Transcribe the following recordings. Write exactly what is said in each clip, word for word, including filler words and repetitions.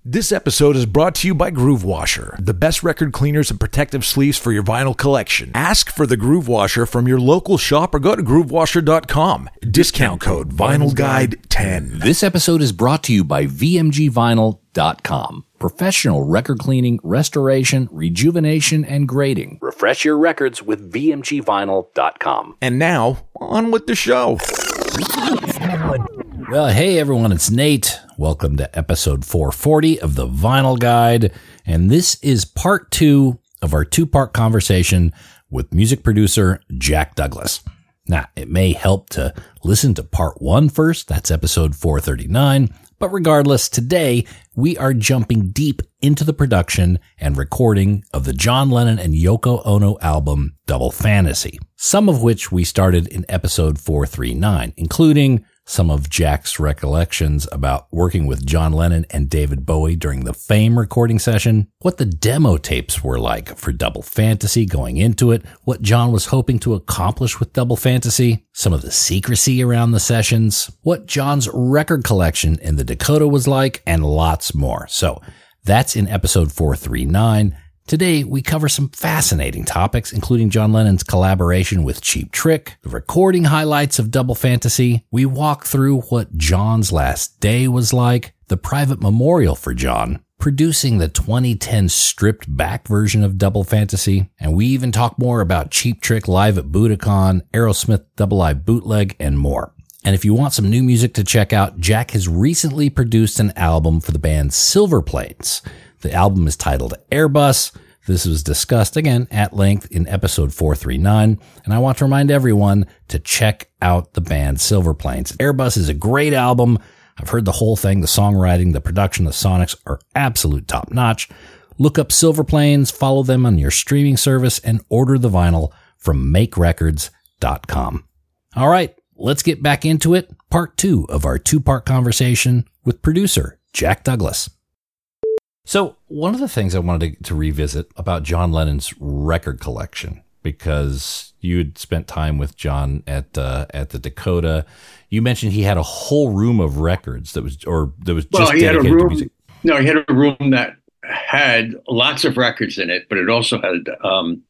This episode is brought to you by Groove Washer, the best record cleaners and protective sleeves for your vinyl collection. Ask for the Groove Washer from your local shop or go to groove washer dot com. Discount code Vinyl Guide ten. This episode is brought to you by V M G vinyl dot com. Professional record cleaning, restoration, rejuvenation, and grading. Refresh your records with V M G vinyl dot com. And now, on with the show. Well, hey everyone, it's Nate. Welcome to episode four forty of the Vinyl Guide. And this is part two of our two-part conversation with music producer Jack Douglas. Now, it may help to listen to part one first. That's episode four thirty-nine. But regardless, today we are jumping deep into the production and recording of the John Lennon and Yoko Ono album Double Fantasy, some of which we started in episode four thirty-nine, including some of Jack's recollections about working with John Lennon and David Bowie during the Fame recording session, what the demo tapes were like for Double Fantasy going into it, what John was hoping to accomplish with Double Fantasy, some of the secrecy around the sessions, what John's record collection in the Dakota was like, and lots more. So that's in episode four thirty-nine. Today, we cover some fascinating topics, including John Lennon's collaboration with Cheap Trick, the recording highlights of Double Fantasy. We walk through what John's last day was like, the private memorial for John, producing the twenty ten stripped back version of Double Fantasy, and we even talk more about Cheap Trick live at Budokan, Aerosmith Double Live bootleg, and more. And if you want some new music to check out, Jack has recently produced an album for the band Silver Planes. The album is titled Airbus. This was discussed again at length in episode four thirty-nine, and I want to remind everyone to check out the band Silver Planes. Airbus is a great album. I've heard the whole thing. The songwriting, the production, the sonics are absolute top notch. Look up Silver Planes, follow them on your streaming service, and order the vinyl from make records dot com. All right, let's get back into it. Part two of our two-part conversation with producer Jack Douglas. So one of the things I wanted to, to revisit about John Lennon's record collection, because you had spent time with John at uh, at the Dakota, you mentioned he had a whole room of records that was, or that was just well, he dedicated had a room, to music. No, he had a room that had lots of records in it, but it also had um,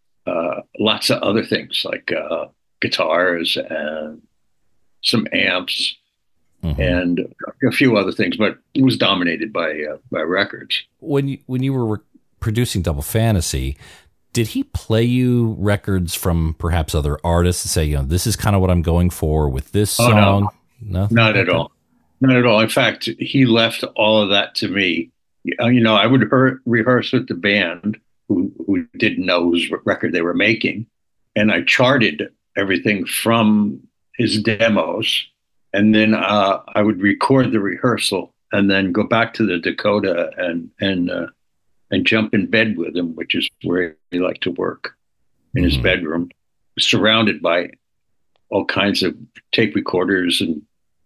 uh, lots of other things like uh, guitars and some amps. Mm-hmm. And a few other things, but it was dominated by uh, by records. When you when you were re- producing Double Fantasy, did he play you records from perhaps other artists and say, you know, this is kind of what I'm going for with this song? Oh, no, no, not at all, not at all. In fact, he left all of that to me. You know, I would her- rehearse with the band who who didn't know whose record they were making, and I charted everything from his demos. And then uh, I would record the rehearsal and then go back to the Dakota and and uh, and jump in bed with him, which is where he liked to work, in his mm-hmm. bedroom, surrounded by all kinds of tape recorders and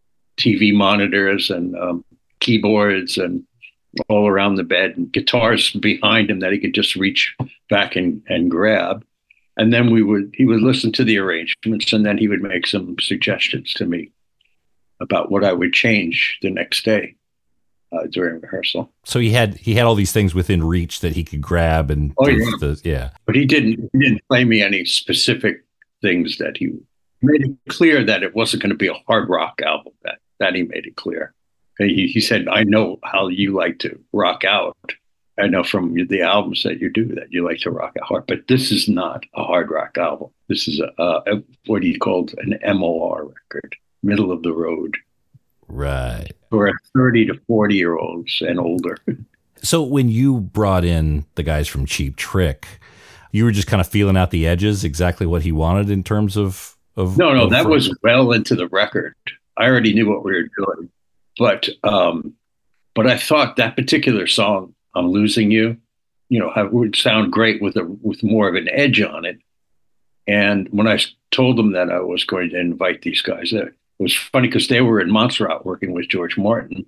T V monitors and um, keyboards and all around the bed, and guitars behind him that he could just reach back and, and grab. And then we would he would listen to the arrangements, and then he would make some suggestions to me about what I would change the next day uh, during rehearsal. So he had he had all these things within reach that he could grab and oh yeah, the, yeah. But he didn't he didn't play me any specific things that he made it clear that it wasn't going to be a hard rock album. That that he made it clear. He, he said, "I know how you like to rock out. I know from the albums that you do that you like to rock out hard. But this is not a hard rock album. This is a, a what he called an M O R record." Middle of the road. Right. For thirty to forty year olds and older. So when you brought in the guys from Cheap Trick, you were just kind of feeling out the edges, exactly what he wanted in terms of, of No, no, of that for- was well into the record. I already knew what we were doing. But um, but I thought that particular song, I'm Losing You, you know, how, would sound great with a with more of an edge on it. And when I told them that I was going to invite these guys, it was funny because they were in Montserrat working with George Martin,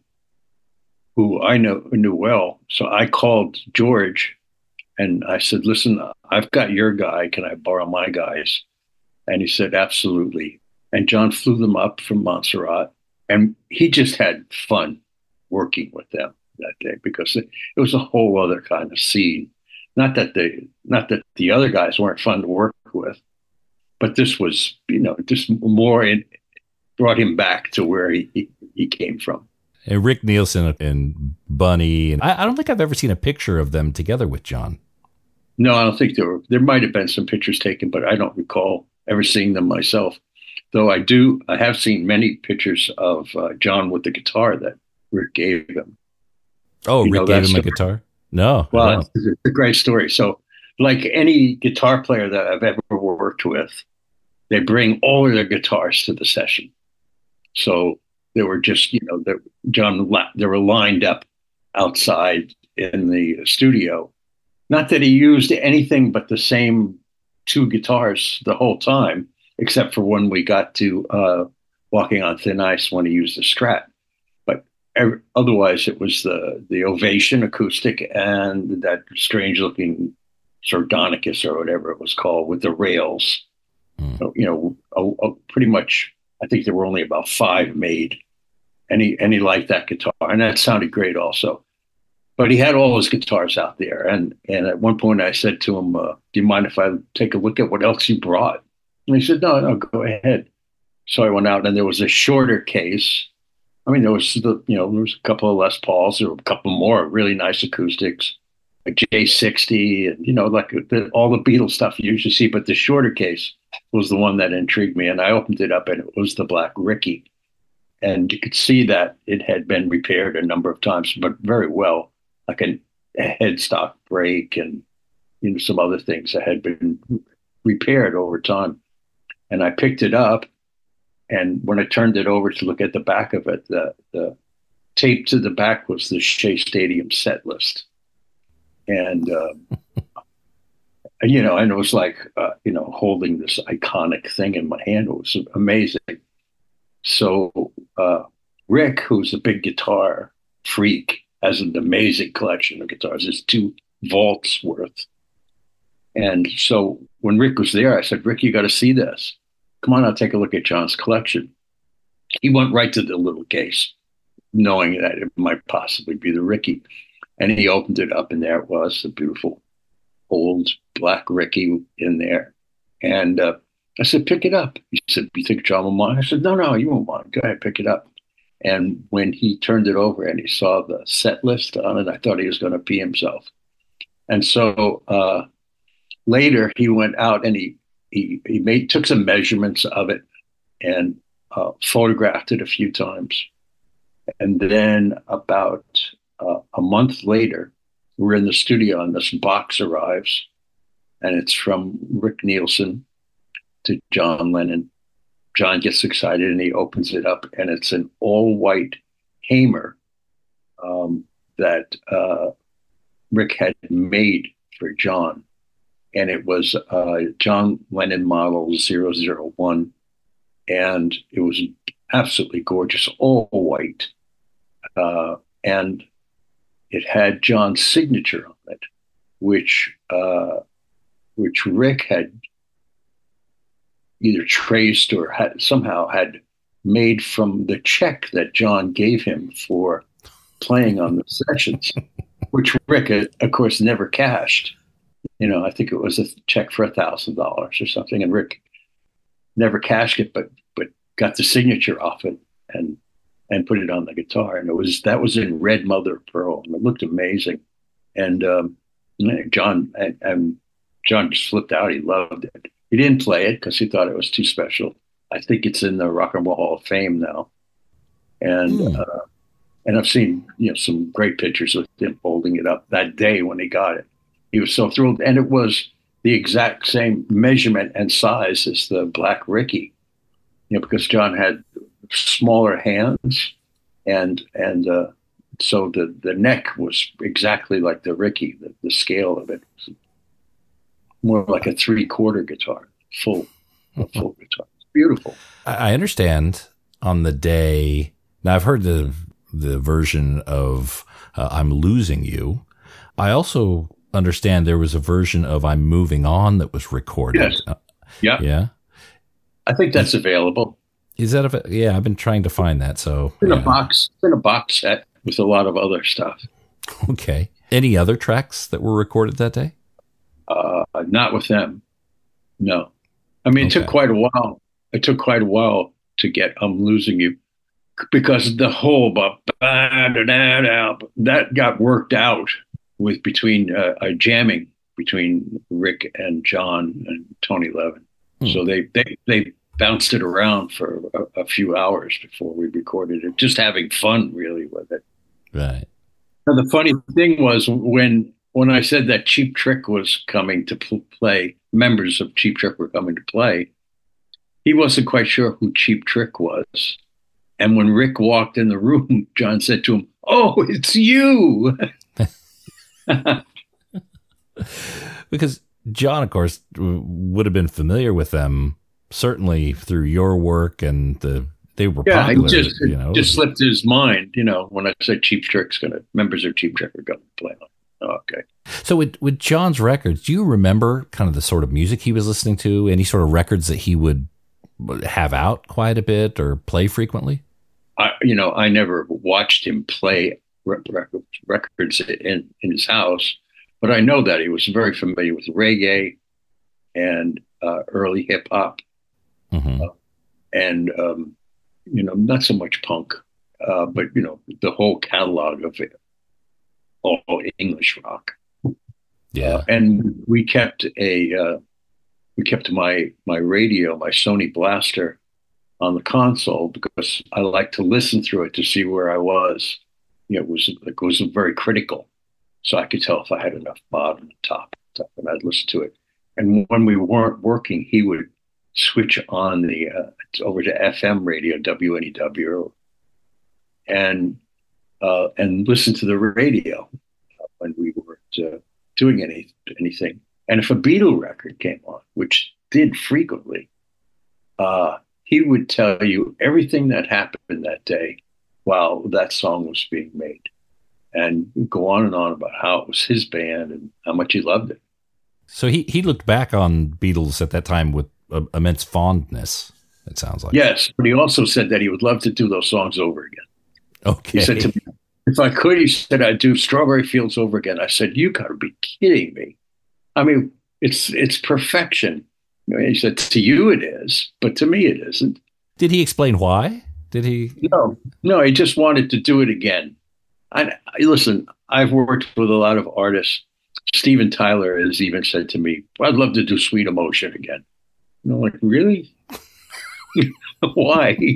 who I know knew well. So I called George and I said, "Listen, I've got your guy. Can I borrow my guys?" And he said, "Absolutely." And John flew them up from Montserrat, and he just had fun working with them. that day because it, it was a whole other kind of scene. Not that the not that the other guys weren't fun to work with, but this was, you know, just more. It brought him back to where he he, he came from. And Rick Nielsen and Bunny, and I, I don't think I've ever seen a picture of them together with John. No, I don't think there were. There might have been some pictures taken, but I don't recall ever seeing them myself. Though I do, I have seen many pictures of uh, John with the guitar that Rick gave him. Oh, You Rick know gave that him a story? guitar? No. Well, no. it's, it's a great story. So, like any guitar player that I've ever worked with, they bring all of their guitars to the session. So they were just, you know, they, John, they were lined up outside in the studio. Not that he used anything but the same two guitars the whole time, except for when we got to uh, Walking on Thin Ice when he used the Strat. But every, otherwise, it was the the Ovation acoustic and that strange-looking Sardonicus or whatever it was called with the rails. Mm. So, you know, a, a pretty much, I think there were only about five made. And he, and he liked that guitar. And that sounded great also. But he had all his guitars out there. And, and at one point I said to him, uh, do you mind if I take a look at what else you brought? And he said, no, no, go ahead. So I went out and there was a shorter case. I mean, there was, the, you know, there was a couple of Les Pauls, there were a couple more really nice acoustics, a J sixty, and, you know, like the, all the Beatles stuff you usually see. But the shorter case was the one that intrigued me. And I opened it up and it was the Black Ricky. And you could see that it had been repaired a number of times, but very well, like a, a headstock break and, you know, some other things that had been repaired over time. And I picked it up, and when I turned it over to look at the back of it, the, the tape to the back was the Shea Stadium set list. And, um, you know, and it was like, uh, you know, holding this iconic thing in my hand. It was amazing. So uh, Rick, who's a big guitar freak, has an amazing collection of guitars. It's two vaults worth. And so when Rick was there, I said, Rick, you got to see this. Come on, I'll take a look at John's collection. He went right to the little case, knowing that it might possibly be the Ricky. And he opened it up, and there it was, a beautiful old Black Ricky in there. And uh, I said, pick it up. He said, you think John will mind? I said, no, no, you won't mind. Go ahead, pick it up. And when he turned it over and he saw the set list on it, I thought he was going to pee himself. And so uh, later he went out and he he he made took some measurements of it and uh, photographed it a few times. And then about uh, a month later, we're in the studio and this box arrives, and it's from Rick Nielsen to John Lennon. John gets excited and he opens it up, and it's an all-white Hamer um, that uh, Rick had made for John. And it was uh, John Lennon model zero zero one. And it was absolutely gorgeous, all white. Uh, and it had John's signature on it, which uh, which Rick had either traced or had somehow had made from the check that John gave him for playing on the sessions, which Rick, of course, never cashed. You know, I think it was a check for a thousand dollars or something, and Rick never cashed it, but but got the signature off it and and put it on the guitar. And it was that was in red mother of pearl, and it looked amazing. And um, John and, and John just flipped out. He loved it. He didn't play it because he thought it was too special. I think it's in the Rock and Roll Hall of Fame now. And mm. uh, and I've seen, you know, some great pictures of him holding it up that day when he got it. He was so thrilled. And it was the exact same measurement and size as the Black Ricky, you know, because John had smaller hands, and and uh, so the, the neck was exactly like the Ricky, the, the scale of it. More like a three-quarter guitar, full, a full guitar. It's beautiful. I understand on the day. Now, I've heard the the version of uh, "I'm Losing You." I also understand there was a version of "I'm Moving On" that was recorded. Yes. Uh, yeah. Yeah. I think that's available. Is that a? Yeah, I've been trying to find that. So it's in yeah. a box. It's in a box set. with a lot of other stuff. Okay. Any other tracks that were recorded that day? Uh, not with them. No. I mean, it Okay. took quite a while. It took quite a while to get I'm Losing You, because the whole that got worked out with between uh, uh, jamming between Rick and John and Tony Levin. Hmm. So they, they, they bounced it around for a, a few hours before we recorded it, just having fun really with it. Right. Now, the funny thing was when when I said that Cheap Trick was coming to pl- play, members of Cheap Trick were coming to play, he wasn't quite sure who Cheap Trick was. And when Rick walked in the room, John said to him, "Oh, it's you." Because John, of course, w- would have been familiar with them, certainly through your work, and the they were Yeah, popular. it just, you know, just slipped his mind, you know, when I said Cheap Trick's going to, members of Cheap Trick are going to play on. Oh, okay. So with, with John's records, do you remember kind of the sort of music he was listening to? Any sort of records that he would have out quite a bit or play frequently? I, you know, I never watched him play re- records, records in, in his house, but I know that he was very familiar with reggae and uh, early hip hop, Mm-hmm. uh, and um, you know, not so much punk, uh, but you know, the whole catalog of it, all English rock. Yeah. Uh, and we kept a uh, we kept my my radio, my Sony Blaster, on the console because I like to listen through it to see where I was. You know, it was it was very critical, so I could tell if I had enough bottom and top, and I'd listen to it. And when we weren't working, he would switch on the uh, over to F M radio, W N E W, and uh, and listen to the radio when we weren't uh, doing any anything. And if a Beatle record came on, which did frequently, uh, he would tell you everything that happened that day while that song was being made, and go on and on about how it was his band and how much he loved it. So he, he looked back on Beatles at that time with uh, immense fondness, it sounds like. Yes, but he also said that he would love to do those songs over again. Okay. He said to me, if I could, he said, I'd do Strawberry Fields over again. I said, you got to be kidding me. I mean, it's it's perfection. You know, he said, to you it is, but to me it isn't. Did he explain why? Did he? No, no, he just wanted to do it again. I, I listen, I've worked with a lot of artists. Steven Tyler has even said to me, I'd love to do Sweet Emotion again. And I'm like, really? Why?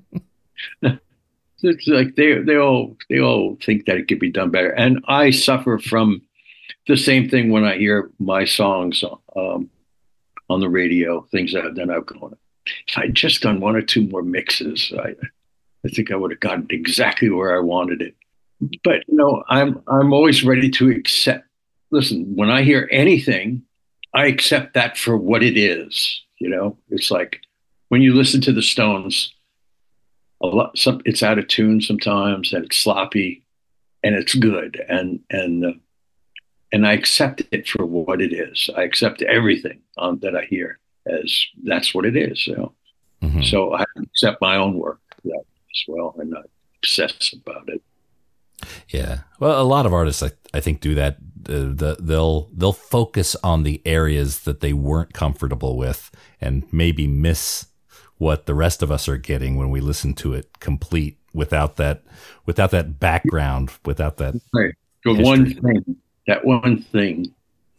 It's like they they all they all think that it could be done better. And I suffer from the same thing when I hear my songs um, on the radio, things that I've done. I've gone, if I'd just done one or two more mixes, I I think I would have gotten exactly where I wanted it. But you know, I'm I'm always ready to accept. Listen, when I hear anything, I accept that for what it is. You know, it's like when you listen to the Stones, a lot, some, it's out of tune sometimes, and it's sloppy, and it's good, and and uh, and I accept it for what it is. I accept everything um, that I hear as that's what it is. You know? Mm-hmm. So I accept my own work that as well, and not obsess about it. Yeah, well, a lot of artists, I, I think, do that. Uh, the, they'll they'll focus on the areas that they weren't comfortable with, and maybe miss what the rest of us are getting when we listen to it complete without that without that background, without that. Right. The one thing, that one thing.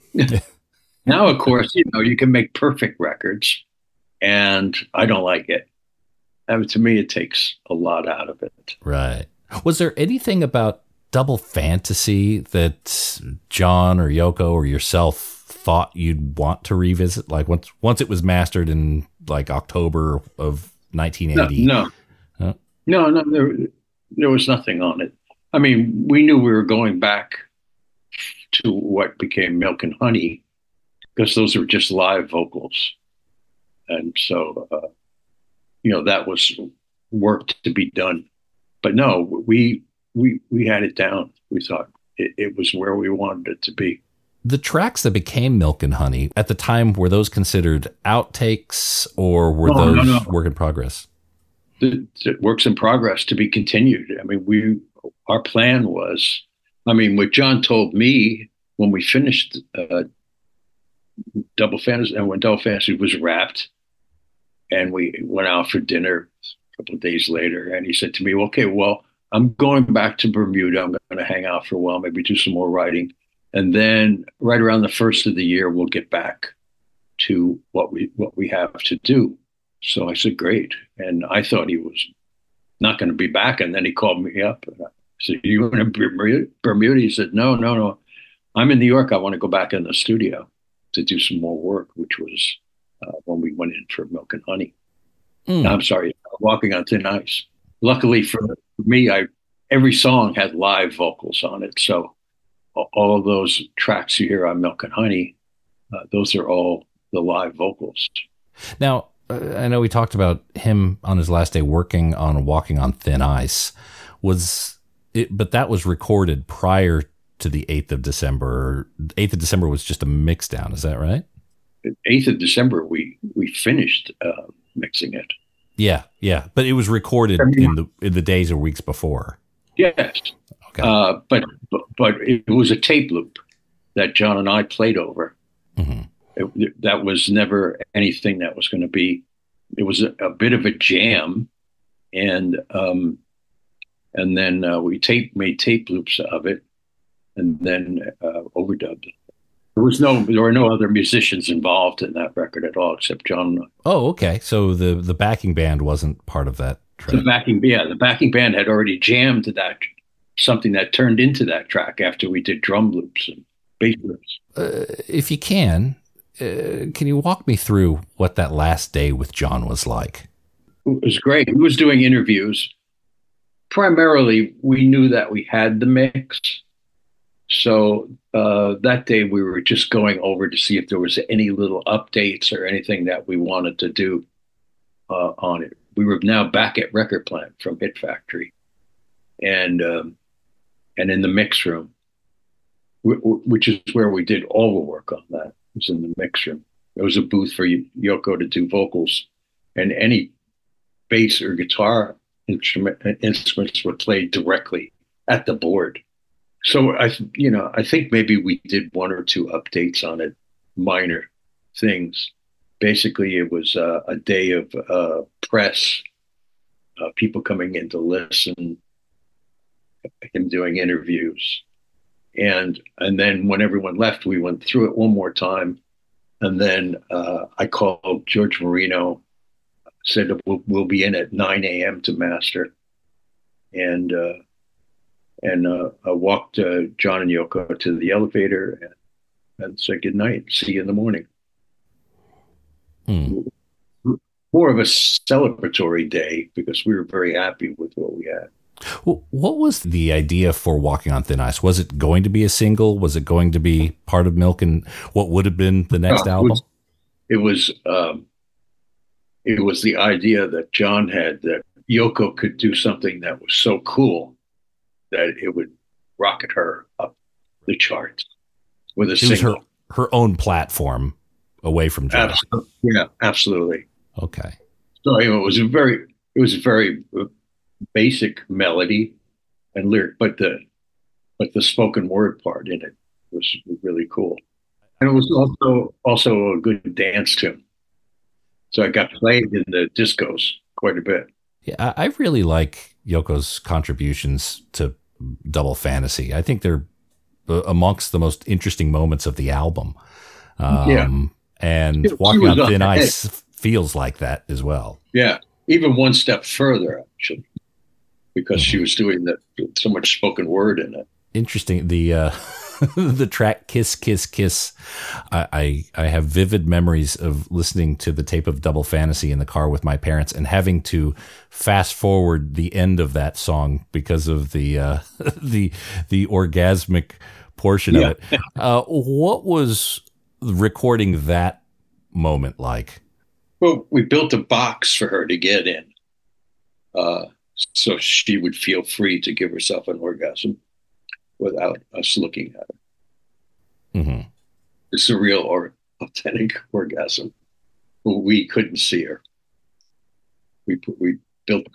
Now, of course, you know you can make perfect records, and I don't like it. I mean, to me, it takes a lot out of it. Right. Was there anything about Double Fantasy that John or Yoko or yourself thought you'd want to revisit? Like once once it was mastered in like October of nineteen eighty? No, no, huh? no, no there, there was nothing on it. I mean, we knew we were going back to what became Milk and Honey because those were just live vocals. And so, uh, you know, that was work to be done. But no, we we we had it down. We thought it, it was where we wanted it to be. The tracks that became Milk and Honey at the time, were those considered outtakes or were no, those no, no. work in progress? The, the works in progress to be continued. I mean, we our plan was, I mean, what John told me when we finished uh, Double Fantasy, and when Double Fantasy was wrapped, and we went out for dinner a couple of days later, and he said to me, "Okay, well, I'm going back to Bermuda. I'm going to hang out for a while, maybe do some more writing, and then right around the first of the year, we'll get back to what we what we have to do." So I said, "Great," and I thought he was not going to be back, and then he called me up. And I said, "You in Bermuda?" Bermuda? He said, "No, no, no. I'm in New York. I want to go back in the studio to do some more work," which was uh, when we went in for Milk and Honey. Mm. I'm sorry, Walking on Thin Ice. Luckily for me, I every song had live vocals on it. So all of those tracks you hear on Milk and Honey, uh, those are all the live vocals. Now, uh, I know we talked about him on his last day working on Walking on Thin Ice. Was it, but that was recorded prior to the eighth of December. eighth of December was just a mix down. Is that right? eighth of December, we, we finished uh, mixing it. Yeah, yeah. But it was recorded I mean, in the in the days or weeks before. Yes. Okay. Uh, but, but but it was a tape loop that John and I played over. Mm-hmm. It, that was never anything that was going to be. It was a, a bit of a jam, and um, and then uh, we tape made tape loops of it, and then uh, overdubbed it. There was no, there were no other musicians involved in that record at all, except John. Oh, okay. So the, the backing band wasn't part of that track. The backing, yeah, the backing band had already jammed to that, something that turned into that track after we did drum loops and bass loops. Uh, if you can, uh, can you walk me through what that last day with John was like? It was great. He was doing interviews. Primarily, we knew that we had the mix. So uh, that day we were just going over to see if there was any little updates or anything that we wanted to do uh, on it. We were now back at Record Plant from Hit Factory, and um, and in the mix room, w- w- which is where we did all the work on that. It was in the mix room. There was a booth for Yoko to do vocals, and any bass or guitar instrument instruments were played directly at the board. So I, you know, I think maybe we did one or two updates on it, minor things. Basically, it was uh, a day of uh, press, uh, people coming in to listen, him doing interviews, and and then when everyone left, we went through it one more time, and then uh, I called George Marino, said we'll, we'll be in at nine a.m. to master, and. Uh, And uh, I walked uh, John and Yoko to the elevator and, and said good night. See you in the morning. Hmm. More of a celebratory day because we were very happy with what we had. Well, what was the idea for Walking on Thin Ice? Was it going to be a single? Was it going to be part of Milk and what would have been the next no, album? It was. It was, um, it was the idea that John had that Yoko could do something that was so cool that it would rocket her up the charts with a it single. Was her, her own platform away from John. Absolutely. Yeah, absolutely. Okay. So you know, it was a very, it was a very basic melody and lyric, but the, but the spoken word part in it was really cool, and it was also also a good dance tune. So it got played in the discos quite a bit. Yeah, I really like Yoko's contributions to Double Fantasy. I think they're amongst the most interesting moments of the album. Um, yeah. And she, Walking she on Thin Ice feels like that as well. Yeah, even one step further, actually, because mm-hmm. she was doing that so much spoken word in it. Interesting. The uh, the track "Kiss, Kiss, Kiss." I, I I have vivid memories of listening to the tape of Double Fantasy in the car with my parents and having to fast forward the end of that song because of the uh, the the orgasmic portion yeah. of it. Uh, what was recording that moment like? Well, we built a box for her to get in, uh, so she would feel free to give herself an orgasm without us looking at her. Mm-hmm. It's a real or authentic orgasm. We couldn't see her. We we built this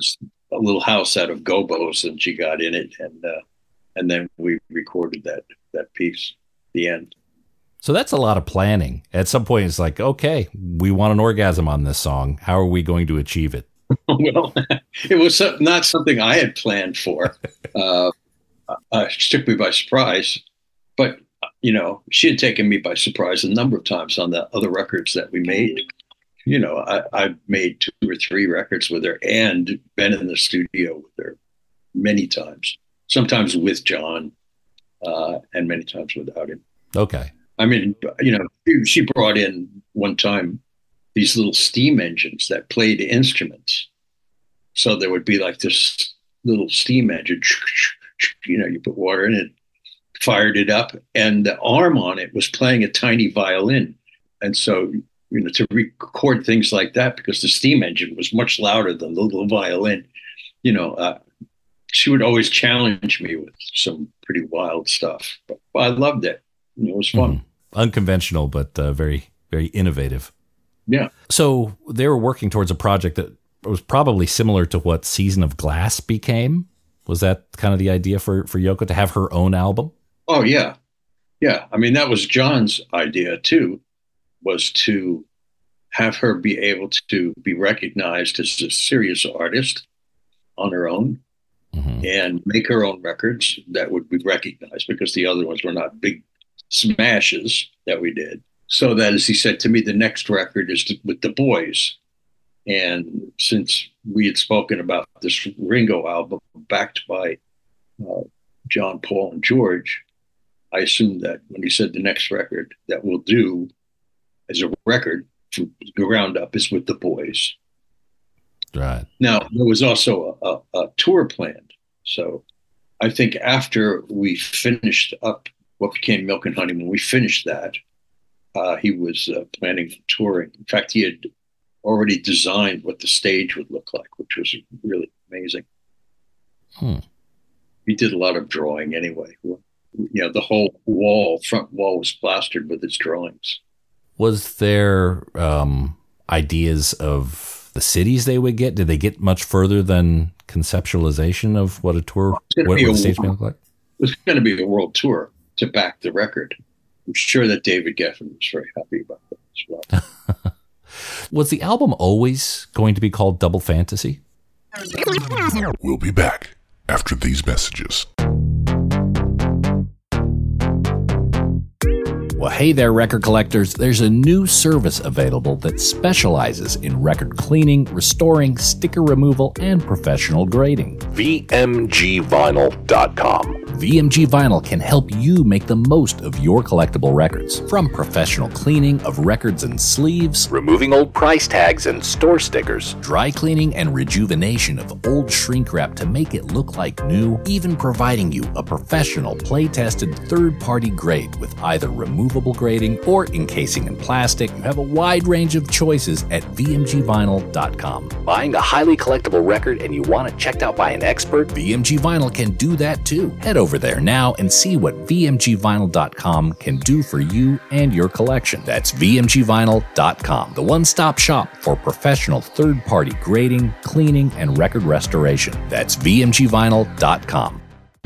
a little house out of gobos, and she got in it, and uh, and then we recorded that that piece, the end. So that's a lot of planning. At some point, it's like, okay, we want an orgasm on this song. How are we going to achieve it? Well, it was not something I had planned for. uh, uh, it took me by surprise, but you know, she had taken me by surprise a number of times on the other records that we made. You know, I, I made two or three records with her and been in the studio with her many times, sometimes with John, uh, and many times without him. Okay. I mean, you know, she brought in one time these little steam engines that played instruments. So there would be like this little steam engine, you know, you put water in it, fired it up, and the arm on it was playing a tiny violin. And so, you know, to record things like that, because the steam engine was much louder than the little violin, you know, uh, she would always challenge me with some pretty wild stuff. But I loved it. You know, it was fun. Mm-hmm. Unconventional, but uh, very, very innovative. Yeah. So they were working towards a project that was probably similar to what Season of Glass became. Was that kind of the idea for, for Yoko, to have her own album? Oh, yeah. Yeah. I mean, that was John's idea, too, was to have her be able to be recognized as a serious artist on her own, mm-hmm. and make her own records that would be recognized, because the other ones were not big smashes that we did. So that, as he said to me, the next record is to, with the boys. And since we had spoken about this Ringo album backed by uh, John, Paul, and George, I assumed that when he said the next record that we'll do as a record from the ground up is with the boys. Right. Now, there was also a, a, a tour planned. So I think after we finished up what became Milk and Honey, when we finished that, uh, he was uh, planning touring. In fact, he had already designed what the stage would look like, which was really amazing. Hmm. He did a lot of drawing anyway. You know, the whole wall, front wall, was plastered with his drawings. Was there um, ideas of the cities they would get? Did they get much further than conceptualization of what a tour, what, what the stage may look like? It was going to be a world tour to back the record. I'm sure that David Geffen was very happy about that as well. Was the album always going to be called Double Fantasy? We'll be back after these messages. Well, hey there, record collectors. There's a new service available that specializes in record cleaning, restoring, sticker removal, and professional grading. V M G vinyl dot com. V M G Vinyl can help you make the most of your collectible records. From professional cleaning of records and sleeves, removing old price tags and store stickers, dry cleaning and rejuvenation of old shrink wrap to make it look like new, even providing you a professional play-tested third-party grade with either removable grading or encasing in plastic. You have a wide range of choices at V M G vinyl dot com. Buying a highly collectible record and you want it checked out by an expert? V M G Vinyl can do that too. Head over there now and see what V M G vinyl dot com can do for you and your collection. That's V M G vinyl dot com, the one-stop shop for professional third-party grading, cleaning, and record restoration. That's V M G vinyl dot com.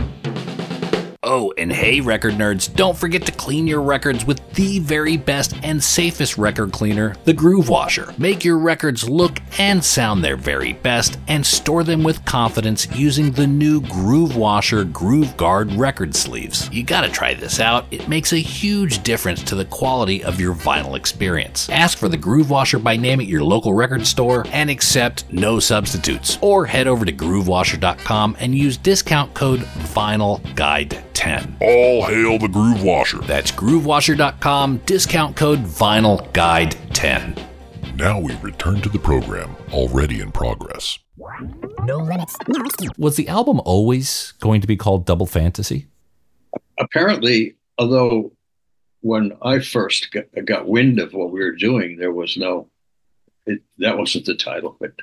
Oh, and hey, record nerds, don't forget to clean your records with the very best and safest record cleaner, the Groove Washer. Make your records look and sound their very best and store them with confidence using the new Groove Washer Groove Guard record sleeves. You gotta try this out. It makes a huge difference to the quality of your vinyl experience. Ask for the Groove Washer by name at your local record store and accept no substitutes. Or head over to groove washer dot com and use discount code Vinyl Guide ten. All hail the Groove Washer. That's groove washer dot com, discount code Vinyl Guide ten. Now we return to the program, already in progress. No limits. Was the album always going to be called Double Fantasy? Apparently, although when I first got, got wind of what we were doing, there was no, it, that wasn't the title. But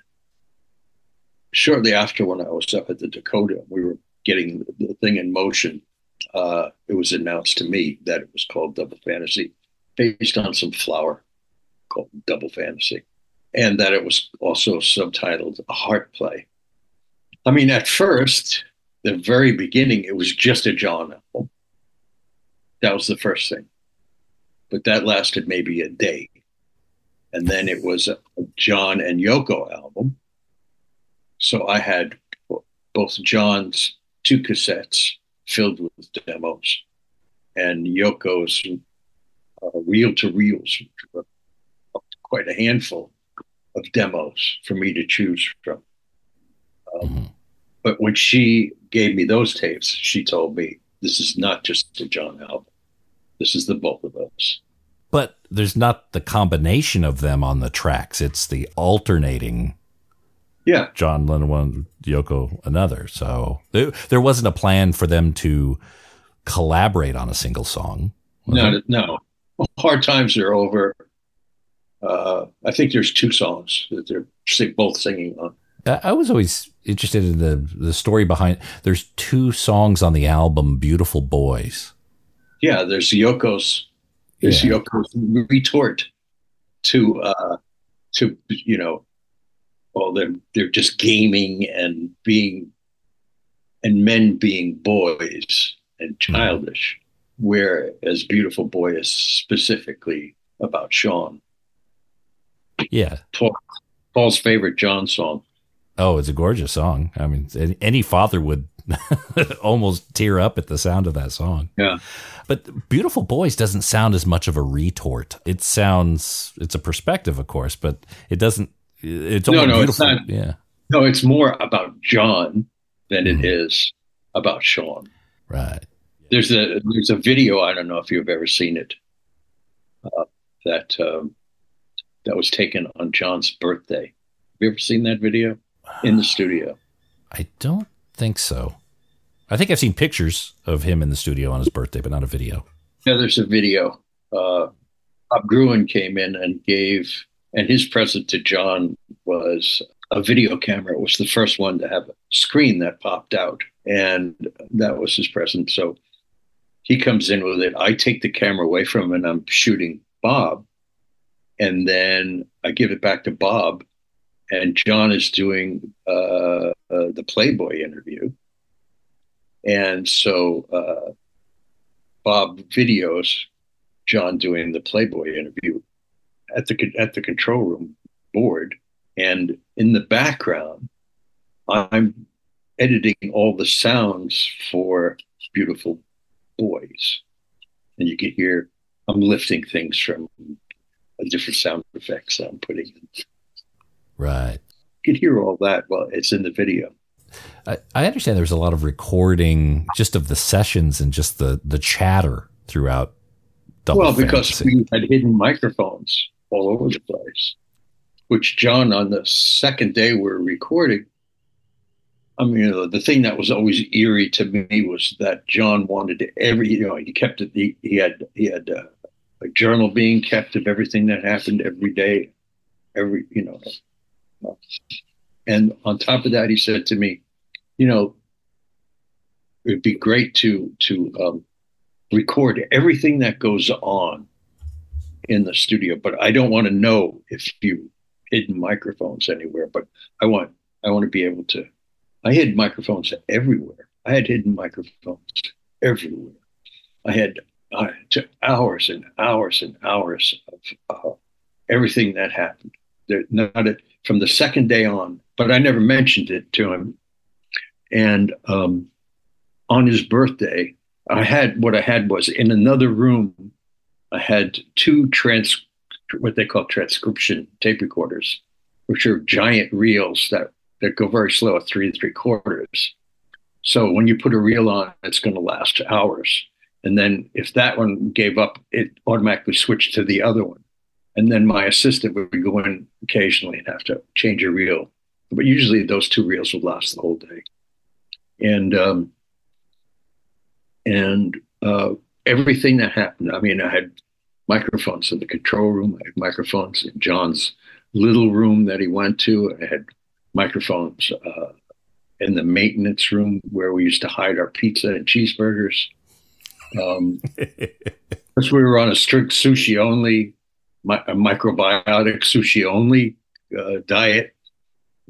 shortly after, when I was up at the Dakota, we were getting the thing in motion. Uh, it was announced to me that it was called Double Fantasy, based on some flower called Double Fantasy, and that it was also subtitled A Heart Play. I mean, at first, the very beginning, it was just a John album. That was the first thing. But that lasted maybe a day. And then it was a John and Yoko album. So I had both John's two cassettes filled with demos and Yoko's uh, reel-to-reels, which were quite a handful of demos for me to choose from. Um, mm-hmm. But when she gave me those tapes, she told me, this is not just a John album. This is the both of us. But there's not the combination of them on the tracks. It's the alternating. Yeah. John Lennon one, Yoko another. So there, there wasn't a plan for them to collaborate on a single song. No, it? no. Hard Times Are Over. Uh, I think there's two songs that they're both singing on. I was always interested in the, the story behind. There's two songs on the album, Beautiful Boys. Yeah, there's Yoko's. There's yeah. Yoko's retort to uh, to you know, well, they're they're just gaming and being, and men being boys and childish. Mm-hmm. Whereas Beautiful Boy is specifically about Sean. Yeah, Paul, Paul's favorite John song. Oh, it's a gorgeous song. I mean, any father would almost tear up at the sound of that song. Yeah. But Beautiful Boys doesn't sound as much of a retort. It sounds, it's a perspective, of course, but it doesn't, it's only no, no, beautiful. It's not, yeah. No, it's more about John than mm. it is about Sean. Right. There's a, there's a video, I don't know if you've ever seen it, uh, that, um, that was taken on John's birthday. Have you ever seen that video in the studio? I don't think so. I think I've seen pictures of him in the studio on his birthday, but not a video. Yeah, there's a video. Uh, Bob Gruen came in and gave, and his present to John was a video camera. It was the first one to have a screen that popped out, and that was his present. So he comes in with it. I take the camera away from him, and I'm shooting Bob. And then I give it back to Bob, and John is doing uh, uh, the Playboy interview. And so uh, Bob videos John doing the Playboy interview at the at the control room board. And in the background, I'm editing all the sounds for Beautiful Boys. And you can hear I'm lifting things from different sound effects I'm putting in. Right. You can hear all that while it's in the video. I, I understand there's a lot of recording just of the sessions and just the, the chatter throughout Double Well, Fantasy. because we had hidden microphones all over the place, which John, on the second day we were recording, I mean, you know, the thing that was always eerie to me was that John wanted to every, you know, he kept it, he, he had, he had, uh, a journal being kept of everything that happened every day, every, you know. And on top of that, he said to me, you know, it'd be great to, to um, record everything that goes on in the studio, but I don't want to know if you hidden microphones anywhere, but I want, I want to be able to, I hid microphones everywhere. I had hidden microphones everywhere. I had, Uh, to hours and hours and hours of uh, everything that happened. There, not a, from the second day on, but I never mentioned it to him. And um, on his birthday, I had what I had was in another room. I had two trans, what they call transcription tape recorders, which are giant reels that that go very slow at three and three quarters. So when you put a reel on, it's going to last hours. And then if that one gave up, it automatically switched to the other one. And then my assistant would go in occasionally and have to change a reel. But usually those two reels would last the whole day. And um, and uh, everything that happened, I mean, I had microphones in the control room. I had microphones in John's little room that he went to. I had microphones uh, in the maintenance room where we used to hide our pizza and cheeseburgers. Um, because we were on a strict sushi only, mi- a microbiotic sushi only uh, diet.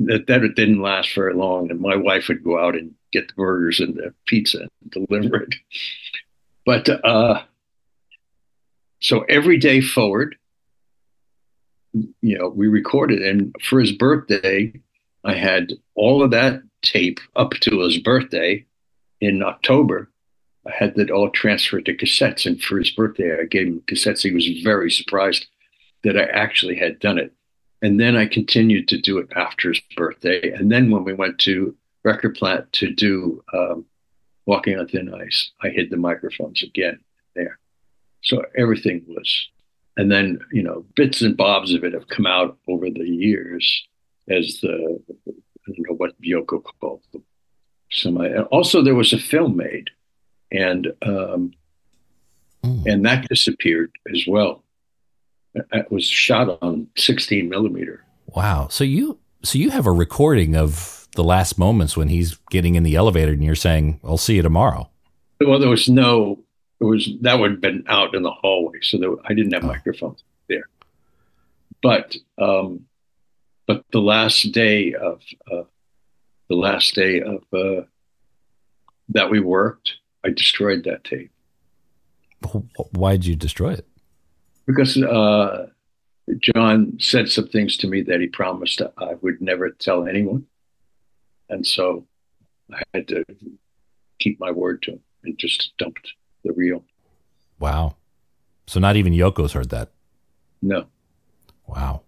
that that it didn't last very long, and my wife would go out and get the burgers and the pizza and deliver it. But uh, so every day forward, you know, we recorded, and for his birthday, I had all of that tape up to his birthday in October. I had that all transferred to cassettes, and for his birthday, I gave him cassettes. He was very surprised that I actually had done it. And then I continued to do it after his birthday. And then when we went to Record Plant to do um, Walking on Thin Ice, I hid the microphones again there. So everything was, and then, you know, bits and bobs of it have come out over the years as the, I don't know what Yoko called them. Semi. Also, there was a film made, and um, mm. and that disappeared as well. It was shot on sixteen millimeter. Wow. So you so you have a recording of the last moments when he's getting in the elevator and you're saying, I'll see you tomorrow. Well, there was no, it was, that would have been out in the hallway. So there, I didn't have oh. microphones there. But, um, but the last day of, uh, the last day of, uh, that we worked, I destroyed that tape. Why did you destroy it? Because uh, John said some things to me that he promised I would never tell anyone. And so I had to keep my word to him and just dumped the reel. Wow. So not even Yoko's heard that? No. Wow.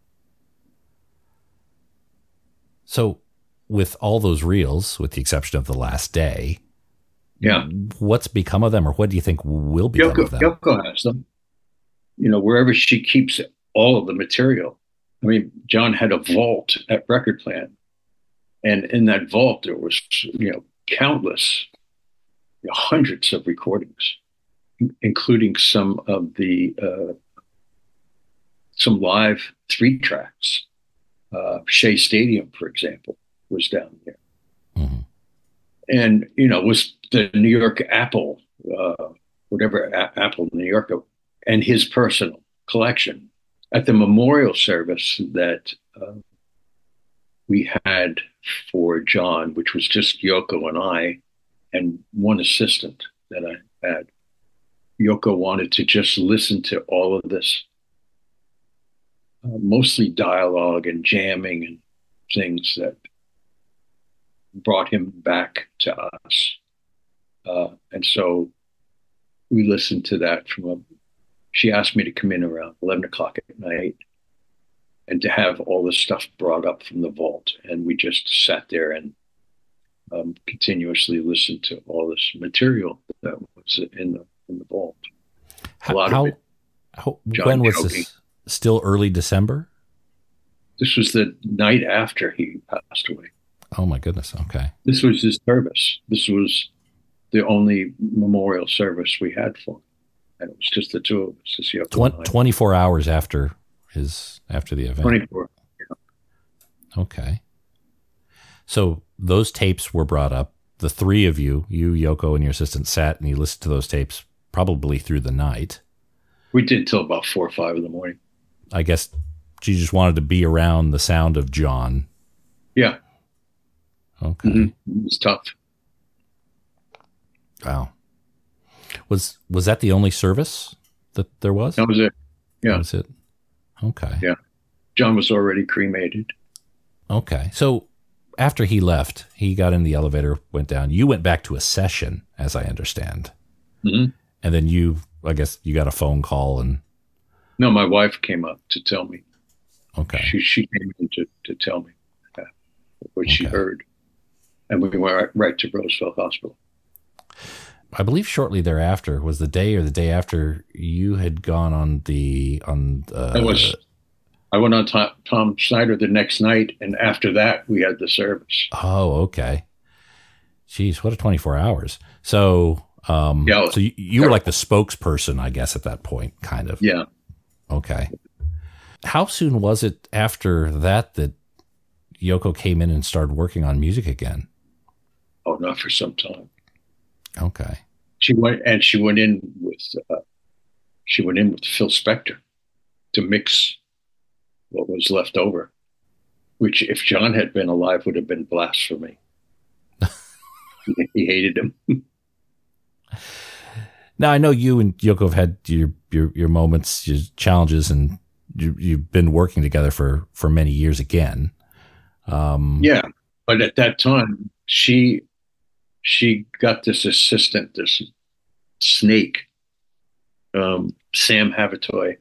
So with all those reels, with the exception of the last day, yeah, what's become of them, or what do you think will become Yoko, of them? Yoko has them. You know, wherever she keeps all of the material. I mean, John had a vault at Record Plant, and in that vault there was, you know, countless, you know, hundreds of recordings, including some of the uh, some live three tracks. Uh, Shea Stadium, for example, was down there, mm-hmm. and you know, was the New York Apple, uh, whatever a- Apple New York. And his personal collection at the memorial service that uh, we had for John, which was just Yoko and I and one assistant that I had. Yoko wanted to just listen to all of this, uh, mostly dialogue and jamming and things that brought him back to us. Uh, and so we listened to that from a She asked me to come in around eleven o'clock at night and to have all this stuff brought up from the vault. And we just sat there and um, continuously listened to all this material that was in the in the vault. A lot how, of it. How, when was Joby. This? Still early December? This was the night after he passed away. Oh, my goodness. Okay. This was his service. This was the only memorial service we had for him. And it was just the two of us. Just Tw- twenty-four hours after his after the event. twenty-four. Yeah. Okay. So those tapes were brought up. The three of you, you, Yoko, and your assistant, sat and you listened to those tapes probably through the night. We did till about four or five in the morning. I guess she just wanted to be around the sound of John. Yeah. Okay. Mm-hmm. It was tough. Wow. Was was that the only service that there was? That was it. Yeah. That was it. Okay. Yeah. John was already cremated. Okay. So after he left, he got in the elevator, went down. You went back to a session, as I understand. Mm-hmm. And then you, I guess you got a phone call and... No, my wife came up to tell me. Okay. She she came in to, to tell me what okay. she heard. And we went right to Roosevelt Hospital. I believe shortly thereafter was the day or the day after you had gone on the on. Uh, that was. I went on Tom, Tom Snyder the next night, and after that we had the service. Oh, okay. Jeez, what a twenty-four hours. So, um, yeah, so you, you were like the spokesperson, I guess, at that point, kind of. Yeah. Okay. How soon was it after that that Yoko came in and started working on music again? Oh, not for some time. Okay. She went and she went in with uh, she went in with Phil Spector to mix what was left over. which if John had been alive would have been blasphemy. He hated him. Now, I know you and Yoko have had your your, your moments, your challenges, and you, you've been working together for, for many years again. Um, yeah, but at that time, she she got this assistant, this snake, um, Sam Havitoy,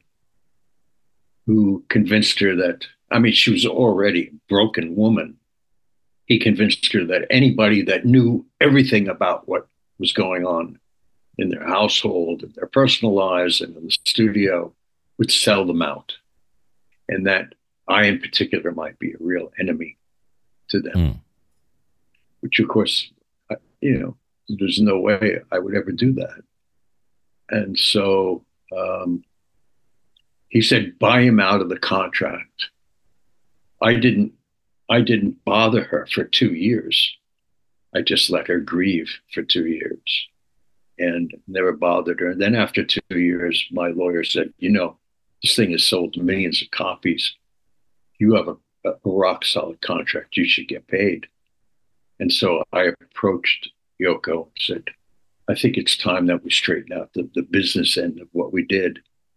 who convinced her that, I mean, she was already a broken woman. He convinced her that anybody that knew everything about what was going on in their household, in their personal lives, and in the studio would sell them out. And that I, in particular, might be a real enemy to them. Mm. Which, of course, you know, there's no way I would ever do that. And so um, he said, buy him out of the contract. I didn't, I didn't bother her for two years. I just let her grieve for two years and never bothered her. And then after two years, my lawyer said, you know, this thing has sold millions of copies. You have a, a rock solid contract. You should get paid. And so I approached Yoko and said, I think it's time that we straighten out the, the business end of what we did.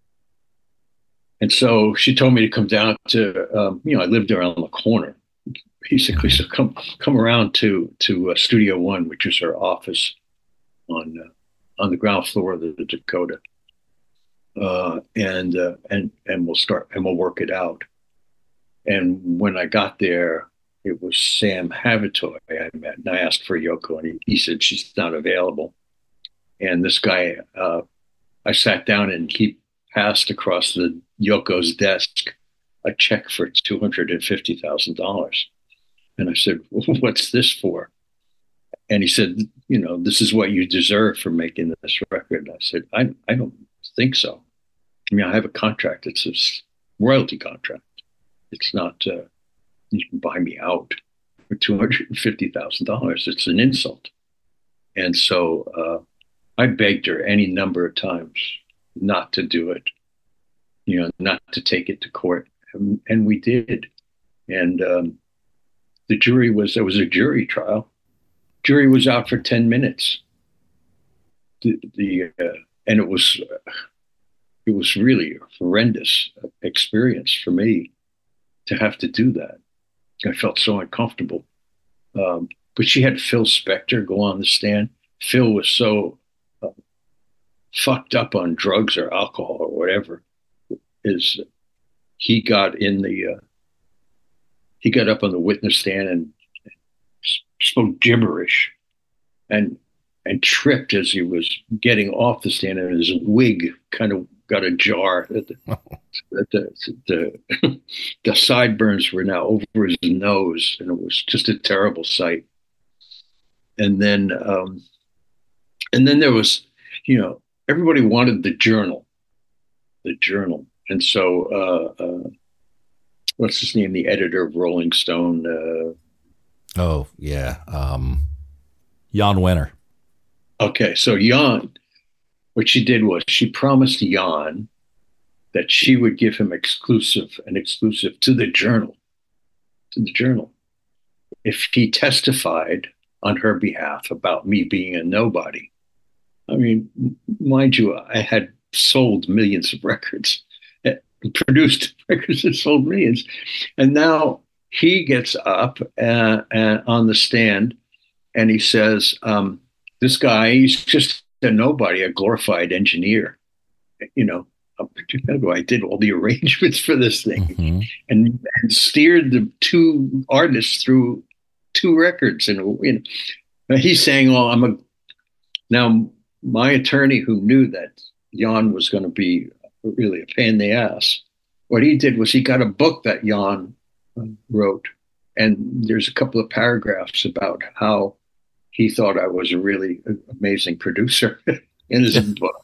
And so she told me to come down to, um, you know, I lived around the corner, basically. So come come around to to uh, Studio One, which is her office on uh, on the ground floor of the, the Dakota, uh, and uh, and and we'll start and we'll work it out. And when I got there, it was Sam Havitoy I met, and I asked for Yoko, and he, he said she's not available. And this guy, uh, I sat down, and he passed across the Yoko's desk a check for two hundred fifty thousand dollars. And I said, well, what's this for? And he said, you know, this is what you deserve for making this record. And I said, I, I don't think so. I mean, I have a contract. It's a royalty contract. It's not, uh, you can buy me out for two hundred fifty thousand dollars. It's an insult. And so uh, I begged her any number of times not to do it, you know, not to take it to court. And, and we did. And um, the jury was, there was a jury trial. Jury was out for ten minutes. The, the uh, and it was, uh, it was really a horrendous experience for me to have to do that. I felt so uncomfortable. Um, but she had Phil Spector go on the stand. Phil was so uh, fucked up on drugs or alcohol or whatever. Is he got in the, uh, he got up on the witness stand and spoke gibberish and and tripped as he was getting off the stand, and his wig kind of got ajar. The, the, the, the sideburns were now over his nose, and it was just a terrible sight. And then, um, and then there was, you know, everybody wanted the journal, the journal. And so, uh, uh, what's his name? The editor of Rolling Stone. Uh, oh, yeah. Um, Jan Wenner. Okay. So Jan, what she did was she promised Jan that she would give him exclusive, an exclusive to the journal, to the journal, if he testified on her behalf about me being a nobody. I mean, mind you, I had sold millions of records, produced records that sold millions. And now he gets up uh, uh, on the stand and he says, um, this guy, he's just a nobody, a glorified engineer. You know, I did all the arrangements for this thing mm-hmm. and, and steered the two artists through two records. And you know, he's saying, well, I'm a, now my attorney who knew that Jan was going to be really a pain in the ass, what he did was he got a book that Jan wrote, and there's a couple of paragraphs about how he thought I was a really amazing producer in his book.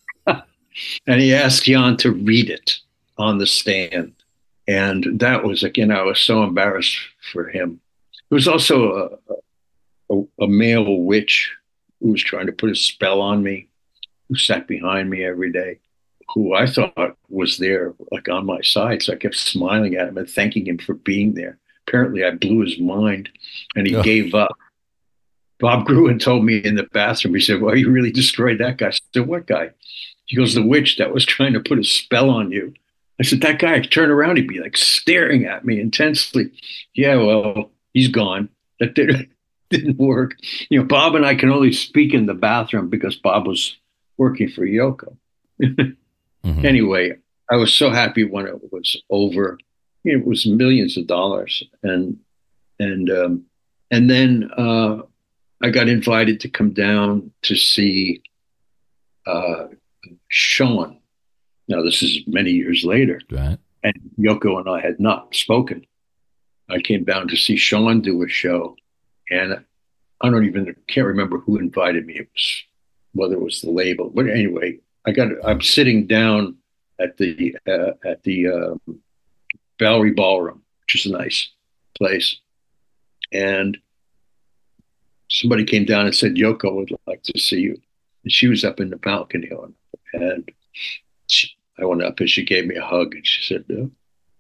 And he asked Jan to read it on the stand. And that was, again, I was so embarrassed for him. There was also a, a, a male witch who was trying to put a spell on me, who sat behind me every day, who I thought was there, like on my side. So I kept smiling at him and thanking him for being there. apparently I blew his mind, and he Oh. gave up. Bob Gruen told me in the bathroom, he said, well, you really destroyed that guy. I said, what guy? He goes, the witch that was trying to put a spell on you. I said, that guy, I'd turn around, he'd be like staring at me intensely. Yeah, well, he's gone. That did, didn't work. You know, Bob and I can only speak in the bathroom because Bob was working for Yoko. Mm-hmm. Anyway, I was so happy when it was over. You know, it was millions of dollars. And, and, um, and then, uh, I got invited to come down to see uh, Sean. Now, this is many years later. Right. And Yoko and I had not spoken. I came down to see Sean do a show. And I don't even, can't remember who invited me. It was, whether it was the label. But anyway, I got, I'm sitting down at the, uh, at the um, Bowery Ballroom, which is a nice place. And somebody came down and said, Yoko would like to see you. And she was up in the balcony on, and she, I went up and she gave me a hug and she said, no.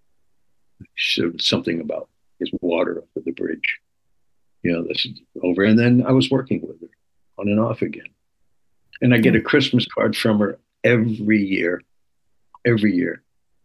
She said something about his water over the bridge. You know, this is over. And then I was working with her on and off again. And I get a Christmas card from her every year, every year.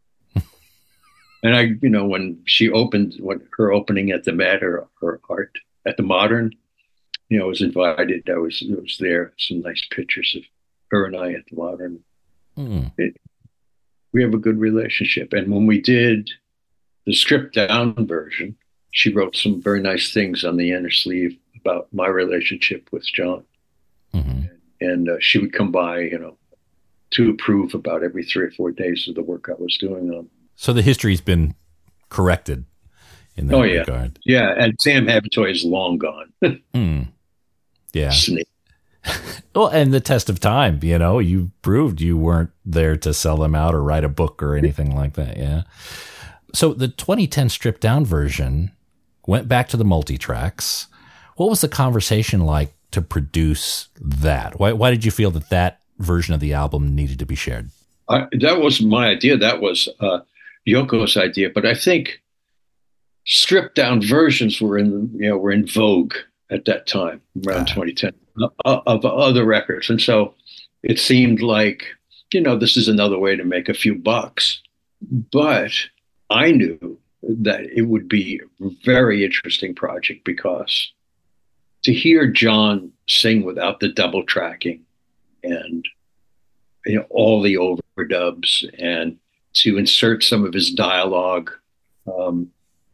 And I, you know, when she opened, when her opening at the Met, or her art at the Modern, you know, I was invited. I was, I was there. Some nice pictures of her and I at the Modern. Mm. It, we have a good relationship. And when we did the stripped down version, she wrote some very nice things on the inner sleeve about my relationship with John. Mm-hmm. And uh, she would come by, you know, to approve about every three or four days of the work I was doing on. So the history's been corrected in that oh, yeah. regard. Yeah. And Sam Havertoy is long gone. mm. Yeah. Snake. Well, and the test of time, you know, you proved you weren't there to sell them out or write a book or anything like that. Yeah. So the twenty ten stripped down version went back to the multi-tracks. What was the conversation like to produce that? Why, why did you feel that that version of the album needed to be shared? I, that wasn't my idea. That was uh, Yoko's idea. But I think stripped down versions were in, you know, were in vogue at that time, around uh, twenty ten, uh, of other records. And so it seemed like, you know, this is another way to make a few bucks. But I knew that it would be a very interesting project because to hear John sing without the double tracking and, you know, all the overdubs, and to insert some of his dialogue, um,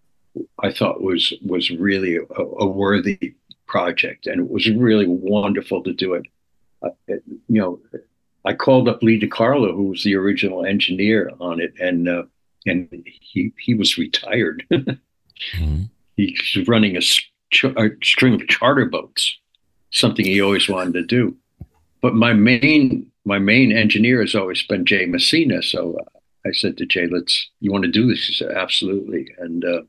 I thought was was really a, a worthy project, and it was really wonderful to do it. Uh, it you know, I called up Lee DiCarlo, who was the original engineer on it, and uh, and he he was retired. mm-hmm. He's running a, ch- a string of charter boats, something he always wanted to do. But my main my main engineer has always been Jay Messina, so uh, I said to Jay, "Let's you want to do this?" He said, "Absolutely," and uh,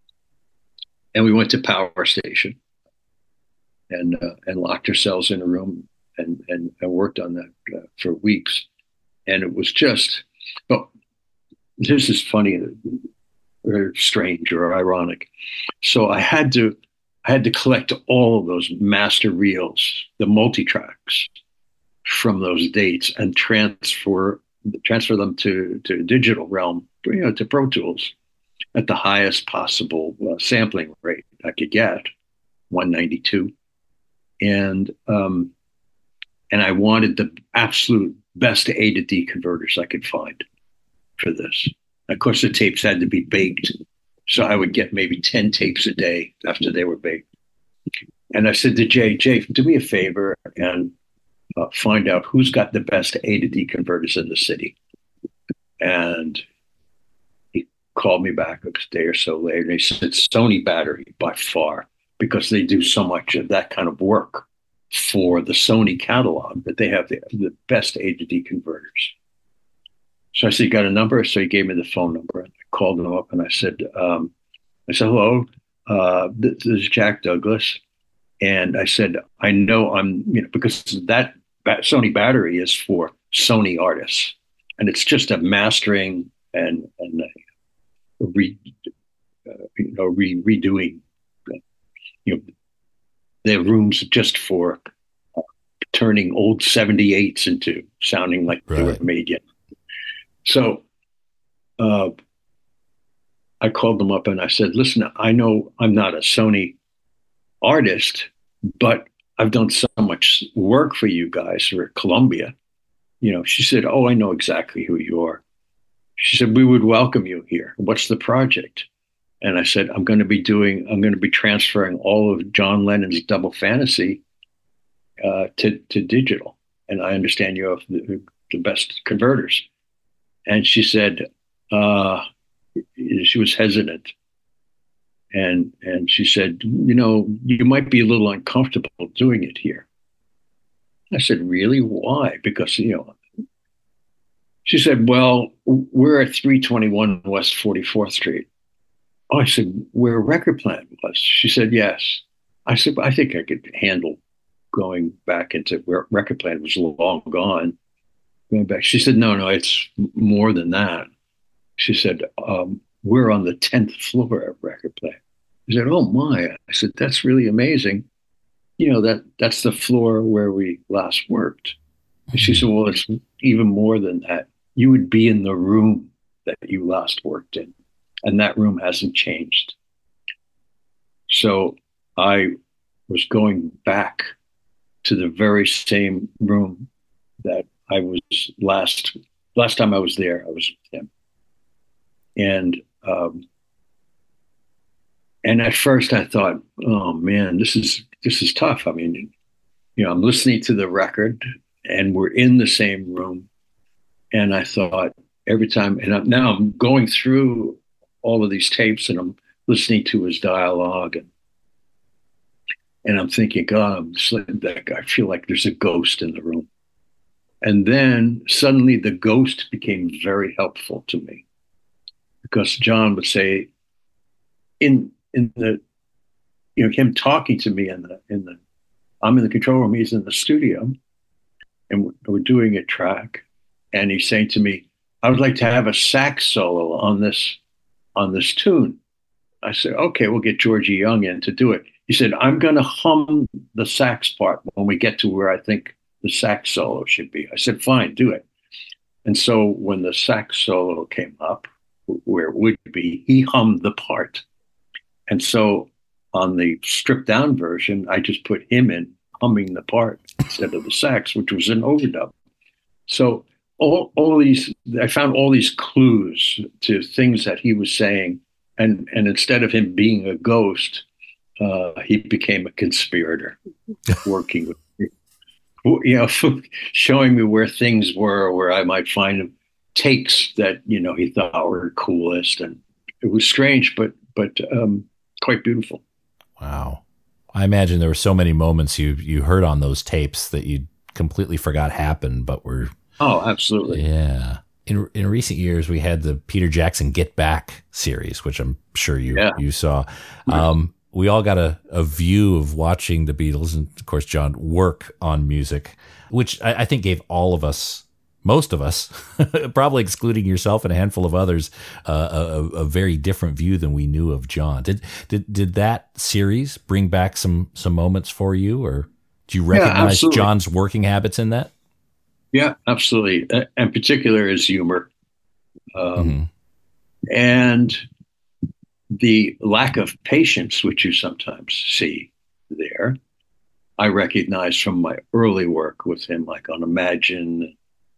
and we went to Power Station. And uh, and locked ourselves in a room and and, and worked on that uh, for weeks, and it was just. Well, this is funny, or strange, or ironic. So I had to I had to collect all of those master reels, the multi tracks, from those dates, and transfer transfer them to to digital realm, you know, to Pro Tools, at the highest possible uh, sampling rate I could get, one ninety-two. And um, and I wanted the absolute best A to D converters I could find for this. Of course, the tapes had to be baked, so I would get maybe ten tapes a day after they were baked. And I said to Jay, Jay, do me a favor and uh, find out who's got the best A to D converters in the city. And he called me back a day or so later, and he said, Sony Battery by far, because they do so much of that kind of work for the Sony catalog, that they have the, the best A to D converters. So I said, you got a number? So he gave me the phone number. And I called him up and I said, um, I said, hello, uh, this is Jack Douglas. And I said, I know I'm, you know, because that Sony Battery is for Sony artists. And it's just a mastering and, and a re, uh, you know, re- redoing, you know, their rooms just for uh, turning old seventy-eights into sounding like right. they were made yet. So uh, I called them up and I said, listen, I know I'm not a Sony artist, but I've done so much work for you guys for Columbia. You know, she said, oh, I know exactly who you are. She said, we would welcome you here. What's the project? And I said, I'm going to be doing, I'm going to be transferring all of John Lennon's Double Fantasy uh, to, to digital. And I understand you have the, the best converters. And she said, uh, she was hesitant. And, and she said, you know, you might be a little uncomfortable doing it here. I said, really? Why? Because, you know, she said, well, we're at three twenty-one West forty-fourth Street. Oh, I said, where Record Plant was? She said, yes. I said, I think I could handle going back into where Record Plant was long gone. Going back. She said, no, no, it's more than that. She said, um, we're on the tenth floor of Record Plant. I said, oh my. I said, that's really amazing. You know, that that's the floor where we last worked. And she said, well, it's even more than that. You would be in the room that you last worked in. And that room hasn't changed. So I was going back to the very same room that I was last, last time I was there, I was with him. And, um, and at first I thought, oh man, this is, this is tough. I mean, you know, I'm listening to the record and we're in the same room. And I thought every time, and I'm, now I'm going through all of these tapes and I'm listening to his dialogue and and I'm thinking, God, I'm just like that guy. I feel like there's a ghost in the room. And then suddenly the ghost became very helpful to me because John would say in in the you know him talking to me in the in the I'm in the control room, he's in the studio and we're, we're doing a track and he's saying to me, I would like to have a sax solo on this on this tune. I said, okay, we'll get Georgie Young in to do it. He said, I'm going to hum the sax part when we get to where I think the sax solo should be. I said, fine, do it. And so when the sax solo came up, where it would be, he hummed the part. And so on the stripped down version, I just put him in humming the part instead of the sax, which was an overdub. So all, all these, I found all these clues to things that he was saying. And, and instead of him being a ghost, uh, he became a conspirator working with me, you know, showing me where things were, where I might find takes that, you know, he thought were coolest. And it was strange, but, but um, quite beautiful. Wow. I imagine there were so many moments you, you heard on those tapes that you completely forgot happened, but were. Oh, absolutely. Yeah. In in recent years, we had the Peter Jackson Get Back series, which I'm sure you yeah. you saw. Um, we all got a, a view of watching the Beatles and, of course, John work on music, which I, I think gave all of us, most of us, probably excluding yourself and a handful of others, uh, a, a very different view than we knew of John. Did did did that series bring back some some moments for you, or do you recognize yeah, John's working habits in that? Yeah, absolutely. Uh, in particular, his humor. Um, mm-hmm. And the lack of patience, which you sometimes see there, I recognize from my early work with him, like on Imagine,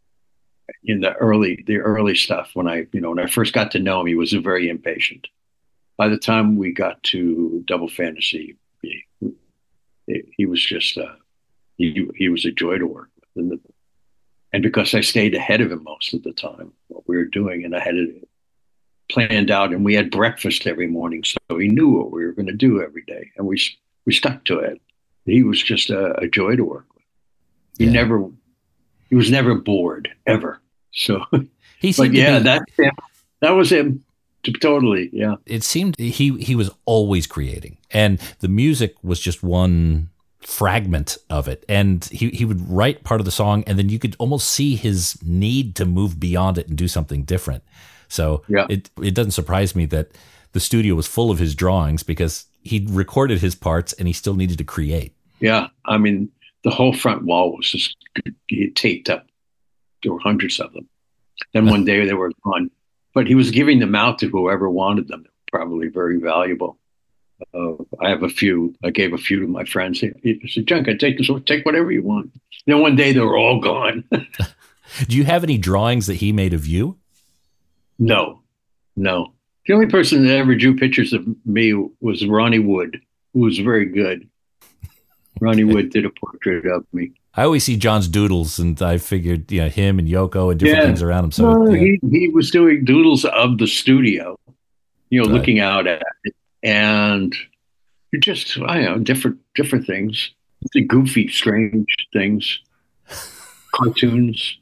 in the early, the early stuff. When I, you know, when I first got to know him, he was very impatient. By the time we got to Double Fantasy, he, he was just, uh, he, he was a joy to work with. And the, And because I stayed ahead of him most of the time, what we were doing, and I had it planned out, and we had breakfast every morning, so he knew what we were going to do every day, and we we stuck to it. He was just a, a joy to work with. He yeah. never, he was never bored ever. So, he but yeah, be, that that was him. Totally, yeah. It seemed he he was always creating, and the music was just one fragment of it. And he, he would write part of the song, and then you could almost see his need to move beyond it and do something different. So yeah. it, it doesn't surprise me that the studio was full of his drawings, because he'd recorded his parts and he still needed to create. Yeah. I mean, the whole front wall was just taped up. There were hundreds of them. Then one day they were gone, but he was giving them out to whoever wanted them. Probably very valuable. Uh, I have a few. I gave a few to my friends. He, he said, "John, can I take this? Take whatever you want." And then one day they were all gone. Do you have any drawings that he made of you? No, no. The only person that ever drew pictures of me was Ronnie Wood, who was very good. Ronnie Wood did a portrait of me. I always see John's doodles, and I figured, you know, him and Yoko and different yeah. things around him. So no, yeah. he, he was doing doodles of the studio, you know, right. looking out at it, and just, I don't know, different different things, the goofy, strange things, cartoons.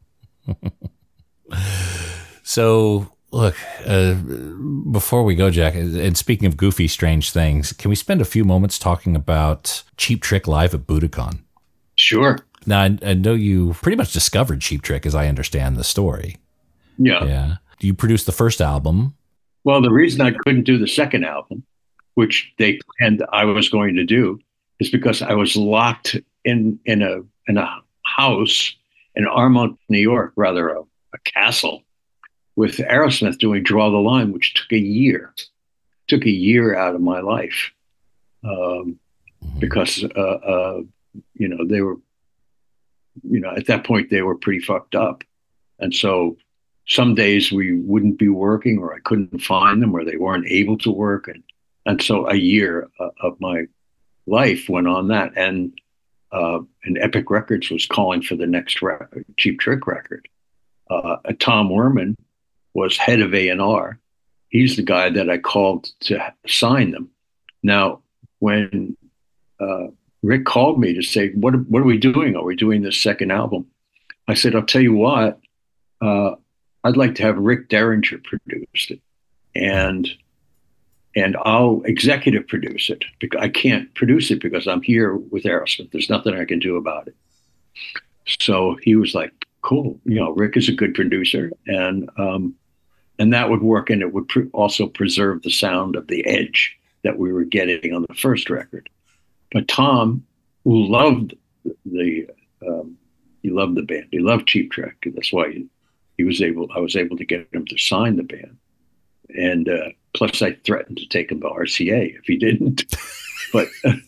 So, look, uh, before we go, Jack, and speaking of goofy, strange things, can we spend a few moments talking about Cheap Trick live at Budokan? Sure. Now, I, I know you pretty much discovered Cheap Trick, as I understand the story. Yeah. Yeah. You produced the first album. Well, the reason I couldn't do the second album, which they planned I was going to do, is because I was locked in in a in a house in Armonk, New York, rather a, a castle, with Aerosmith doing Draw the Line, which took a year, took a year out of my life, um, mm-hmm. because, uh, uh, you know, they were, you know, at that point they were pretty fucked up. And so some days we wouldn't be working, or I couldn't find them, or they weren't able to work. And, and so a year uh, of my life went on that. And, uh, and Epic Records was calling for the next record, Cheap Trick record. Uh, Tom Werman was head of A and R. He's the guy that I called to sign them. Now, when uh, Rick called me to say, what, what are we doing? Are we doing this second album? I said, I'll tell you what, uh, I'd like to have Rick Derringer produce it. And and I'll executive produce it. Because I can't produce it because I'm here with Aerosmith. There's nothing I can do about it. So he was like, cool. You know, Rick is a good producer, and um, and that would work, and it would pr- also preserve the sound of the edge that we were getting on the first record. But Tom, who loved the, um, he loved the band. He loved Cheap Trick. That's why he, he was able. I was able to get him to sign the band, and uh, plus I threatened to take him to R C A if he didn't. but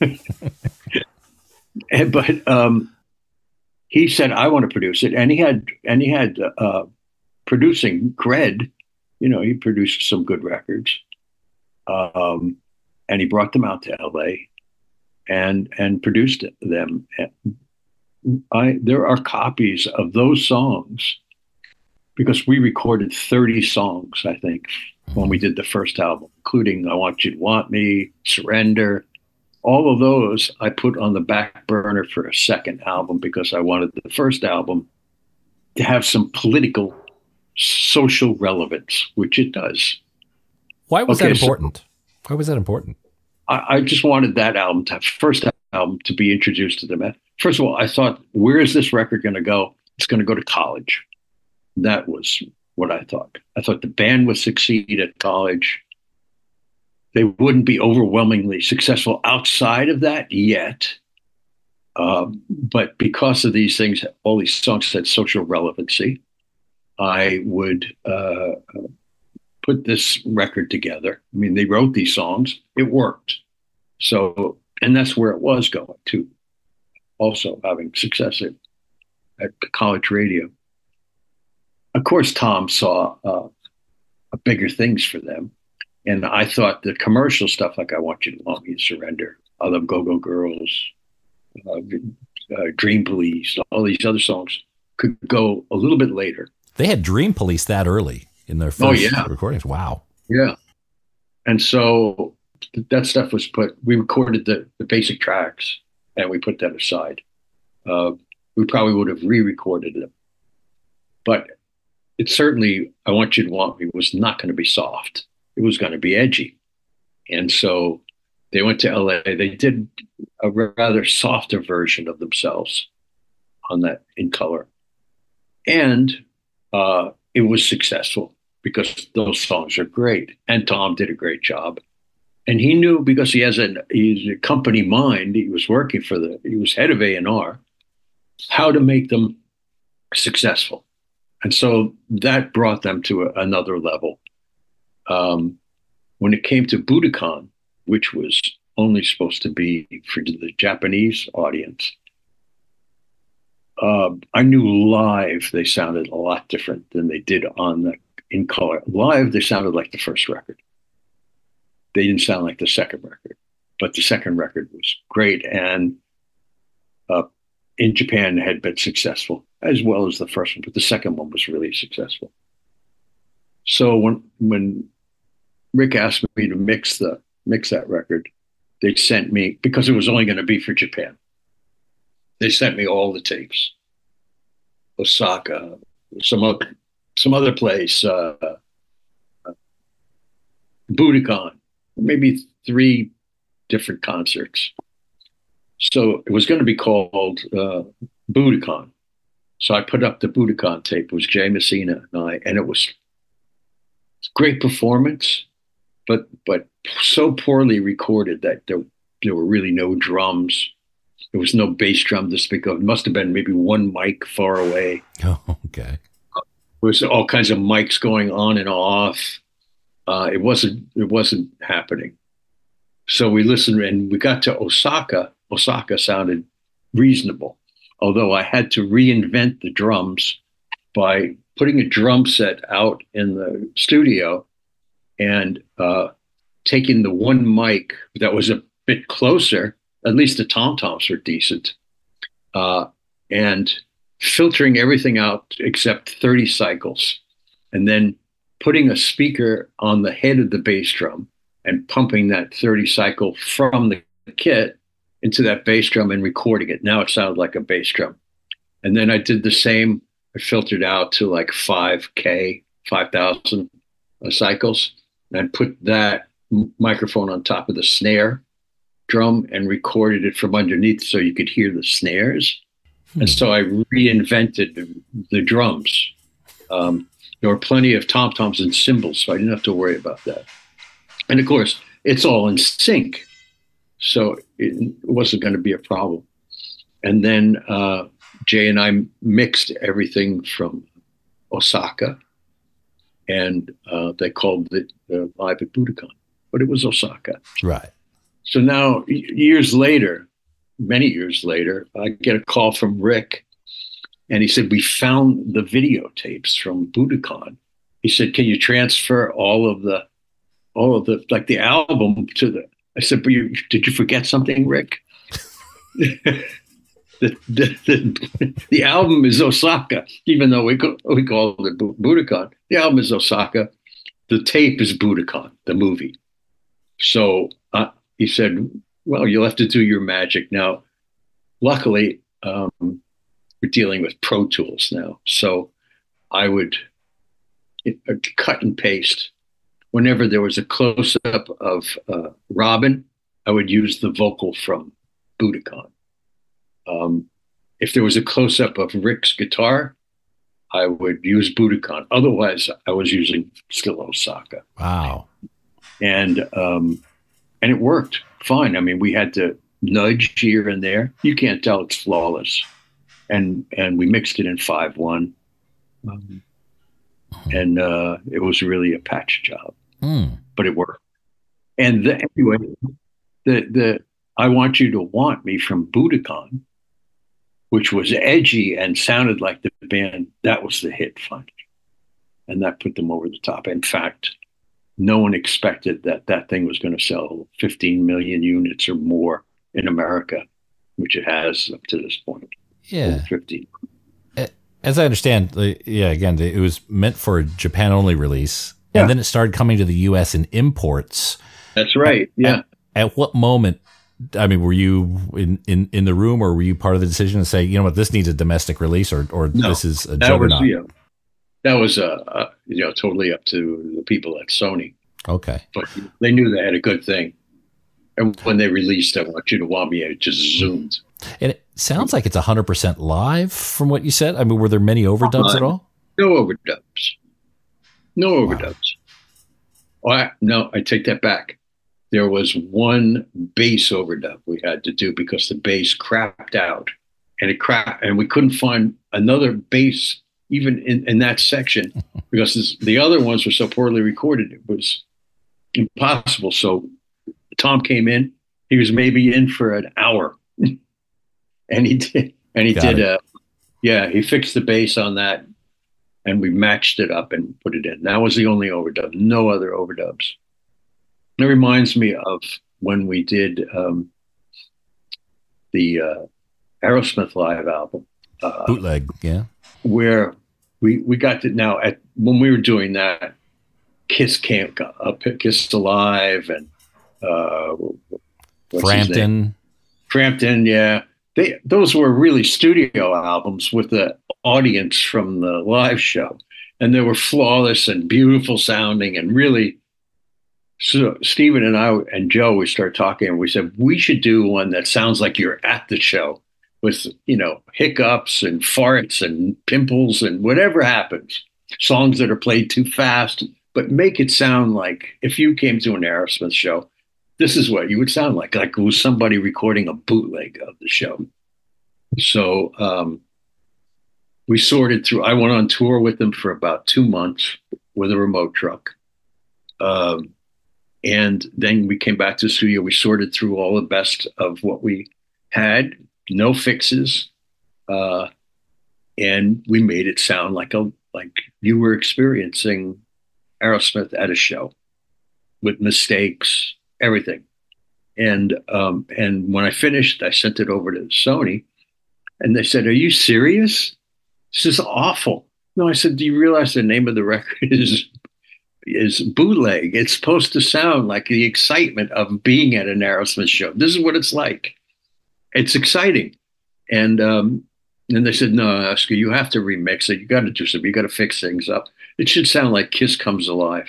but. Um, He said, I want to produce it. And he had, and he had uh, producing cred. You know, he produced some good records. Um, and he brought them out to L A and, and produced them. I, there are copies of those songs, because we recorded thirty songs, I think, when we did the first album, including I Want You to Want Me, Surrender. All of those I put on the back burner for a second album, because I wanted the first album to have some political, social relevance, which it does. Why was okay, that important? So Why was that important? I, I just wanted that album to have, first album to be introduced to them. First of all, I thought, where is this record going to go? It's going to go to college. That was what I thought. I thought the band would succeed at college. They wouldn't be overwhelmingly successful outside of that yet. Um, but because of these things, all these songs had social relevancy, I would uh, put this record together. I mean, they wrote these songs. It worked. So, and that's where it was going to. Also having success at, at college radio. Of course, Tom saw uh, bigger things for them. And I thought the commercial stuff, like I Want You to Want Me, Surrender, I Love Go-Go Girls, uh, uh, Dream Police, all these other songs could go a little bit later. They had Dream Police that early in their first oh, yeah. recordings. Wow. Yeah. And so that stuff was put, we recorded the, the basic tracks and we put that aside. Uh, we probably would have re-recorded them. But it certainly, I Want You to Want Me was not going to be soft. It was going to be edgy. And so They went to L A. They did a rather softer version of themselves on that In Color. And uh, it was successful because those songs are great. And Tom did a great job. And he knew, because he has a, he's a company mind, he was working for the, he was head of A and R, how to make them successful. And so that brought them to a, another level. Um, when it came to Budokan, which was only supposed to be for the Japanese audience, uh, I knew live they sounded a lot different than they did on the In Color. Live, they sounded like the first record. They didn't sound like the second record, but the second record was great. And uh, in Japan had been successful as well as the first one, but the second one was really successful. So when when Rick asked me to mix the mix that record, they sent me, because it was only going to be for Japan, they sent me all the tapes. Osaka, some other some other place, uh, uh, Budokan, maybe three different concerts. So it was going to be called uh, Budokan. So I put up the Budokan tape. It was Jay Messina and I, and it was great performance, but but so poorly recorded that there, there were really no drums. There was no bass drum to speak of. It must have been maybe one mic far away. Oh, okay. There was all kinds of mics going on and off. Uh, it wasn't it wasn't happening. So we listened, and we got to Osaka. Osaka sounded reasonable, although I had to reinvent the drums by putting a drum set out in the studio and uh, taking the one mic that was a bit closer, at least the tom-toms were decent, uh, and filtering everything out except thirty cycles, and then putting a speaker on the head of the bass drum and pumping that thirty cycle from the kit into that bass drum and recording it. Now it sounded like a bass drum. And then I did the same. I filtered out to like five K, five thousand uh, cycles, and put that m- microphone on top of the snare drum and recorded it from underneath so you could hear the snares. Hmm. And so I reinvented the, the drums. Um, there were plenty of tom-toms and cymbals, so I didn't have to worry about that. And of course, it's all in sync, so it wasn't going to be a problem. And then uh, Jay and I mixed everything from Osaka, and uh, they called it uh, Live at Budokan, but it was Osaka. Right. So now, years later, many years later, I get a call from Rick, and he said, we found the videotapes from Budokan. He said, can you transfer all of the, all of the, like the album to the, I said, but you, did you forget something, Rick? the, the, the, the album is Osaka, even though we, call, we call it Budokan. The album is Osaka. The tape is Budokan, the movie. So uh, he said, well, you'll have to do your magic. Now, luckily, um, we're dealing with Pro Tools now. So I would it, uh, cut and paste. Whenever there was a close-up of uh, Robin, I would use the vocal from Budokan. Um, if there was a close-up of Rick's guitar, I would use Budokan. Otherwise, I was using still Osaka. Wow. And um, and it worked fine. I mean, we had to nudge here and there. You can't tell it's flawless. And and we mixed it in five one. Um, and uh, it was really a patch job. Mm. But it worked. And the, anyway, the the I Want You to Want Me from Budokan, which was edgy and sounded like the band, that was the hit finally. And that put them over the top. In fact, no one expected that that thing was going to sell fifteen million units or more in America, which it has up to this point. Yeah. fifteen. As I understand, yeah, again, it was meant for a Japan-only release. Yeah. And then it started coming to the U S in imports. That's right. Yeah. At, at what moment, I mean, were you in, in, in the room, or were you part of the decision to say, you know what, this needs a domestic release, or or no, this is a that juggernaut? Was, you know, that was uh, uh, you know totally up to the people at Sony. Okay. But they knew they had a good thing. And when they released I Want You to Want Me, it just zoomed. And it sounds like it's one hundred percent live from what you said. I mean, were there many overdubs uh, at all? No overdubs. No overdubs. Wow. Oh, I, no, I take that back. There was one bass overdub we had to do because the bass crapped out. And it crapped, and we couldn't find another bass even in, in that section because this, the other ones were so poorly recorded. It was impossible. So Tom came in. He was maybe in for an hour. And he did, and he Got did, uh, yeah, he fixed the bass on that, and we matched it up and put it in. That was the only overdub, no other overdubs. It reminds me of when we did um, the uh, Aerosmith live album, uh, bootleg, yeah, where we we got to now at when we were doing that, Kiss came up, Kiss Alive, and uh, Frampton, Frampton, yeah. They, those were really studio albums with the audience from the live show. And they were flawless and beautiful sounding and really, so Stephen and I and Joe, we started talking and we said, we should do one that sounds like you're at the show with, you know, hiccups and farts and pimples and whatever happens, songs that are played too fast, but make it sound like if you came to an Aerosmith show, this is what you would sound like, like it was somebody recording a bootleg of the show. So um, we sorted through, I went on tour with them for about two months with a remote truck. Um, and then we came back to the studio. We sorted through all the best of what we had, no fixes. Uh, and we made it sound like a like you were experiencing Aerosmith at a show with mistakes, everything. And um, and when I finished, I sent it over to Sony, and they said, "Are you serious? This is awful." No, I said, "Do you realize the name of the record is is Bootleg? It's supposed to sound like the excitement of being at an Aerosmith show. This is what it's like. It's exciting." And um, and they said, "No, Oscar, you have to remix it. You got to do something. You got to fix things up. It should sound like Kiss Comes Alive."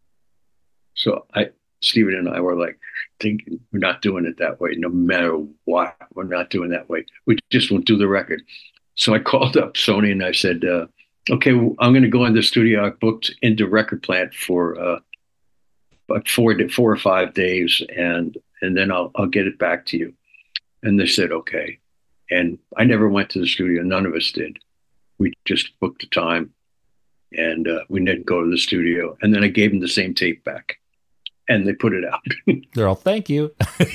So I. Stephen and I were like, thinking, we're not doing it that way. No matter what, we're not doing that way. We just won't do the record. So I called up Sony and I said, uh, okay, well, I'm going to go in the studio. I booked into Record Plant for uh, about four, four or five days, and and then I'll I'll get it back to you. And they said, okay. And I never went to the studio. None of us did. We just booked the time, and uh, we didn't go to the studio. And then I gave them the same tape back. And they put it out. They're all, thank you.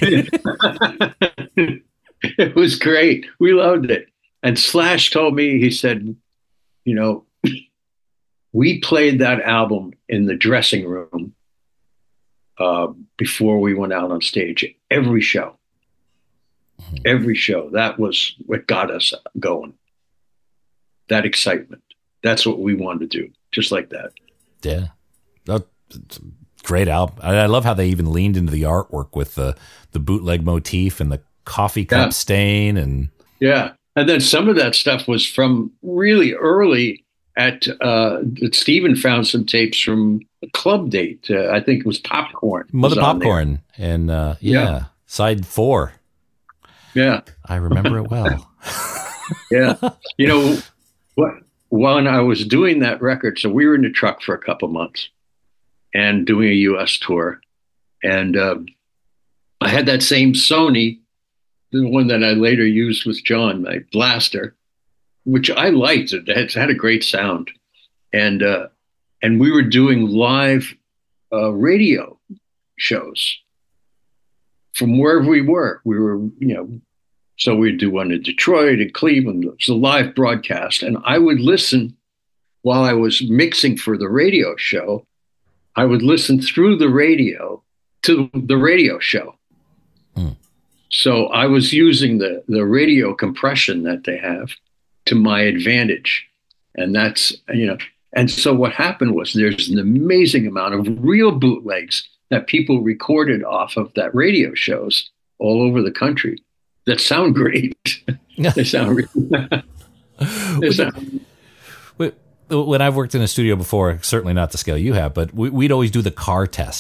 It was great. We loved it. And Slash told me, he said, you know, we played that album in the dressing room uh, before we went out on stage. Every show. Mm-hmm. Every show. That was what got us going. That excitement. That's what we wanted to do. Just like that. Yeah. That, great album. I love how they even leaned into the artwork with the the bootleg motif and the coffee cup yeah. stain and yeah. And then some of that stuff was from really early at uh that Stephen found some tapes from a club date. Uh, I think it was Popcorn. Mother Popcorn and uh yeah, yeah, side four. Yeah. I remember it well. Yeah. You know what, when I was doing that record, so we were in the truck for a couple months and doing a U S tour. And um, I had that same Sony, the one that I later used with John, my Blaster, which I liked. It had, had a great sound. And uh, and we were doing live uh, radio shows from wherever we were. We were, you know, so we'd do one in Detroit and Cleveland. It was a live broadcast. And I would listen while I was mixing for the radio show. I would listen through the radio to the radio show. Mm. So I was using the, the radio compression that they have to my advantage. And that's, you know, and so what happened was there's an amazing amount of real bootlegs that people recorded off of that radio shows all over the country that sound great. They sound really, they sound, when I've worked in a studio before, certainly not the scale you have, but we, we'd always do the car test.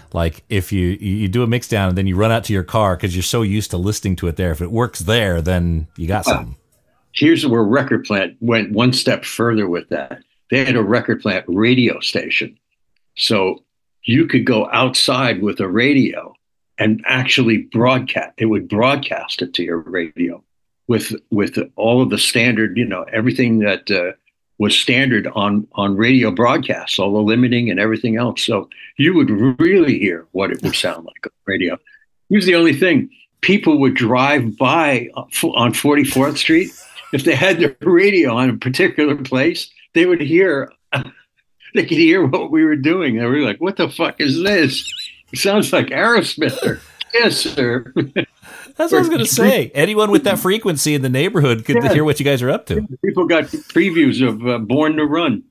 like if you, you do a mix down and then you run out to your car because you're so used to listening to it there. If it works there, then you got something. Here's where Record Plant went one step further with that. They had a Record Plant radio station. So you could go outside with a radio and actually broadcast. It would broadcast it to your radio with with all of the standard, you know, everything that uh, was standard on, on radio broadcasts, all the limiting and everything else. So you would really hear what it would sound like on radio. Here's the only thing. People would drive by on forty-fourth Street. If they had their radio on a particular place, they would hear, they could hear what we were doing. They were like, what the fuck is this? It sounds like Aerosmith or Kiss or... That's what I was going to say. Anyone with that frequency in the neighborhood could yeah. hear what you guys are up to. People got previews of uh, Born to Run.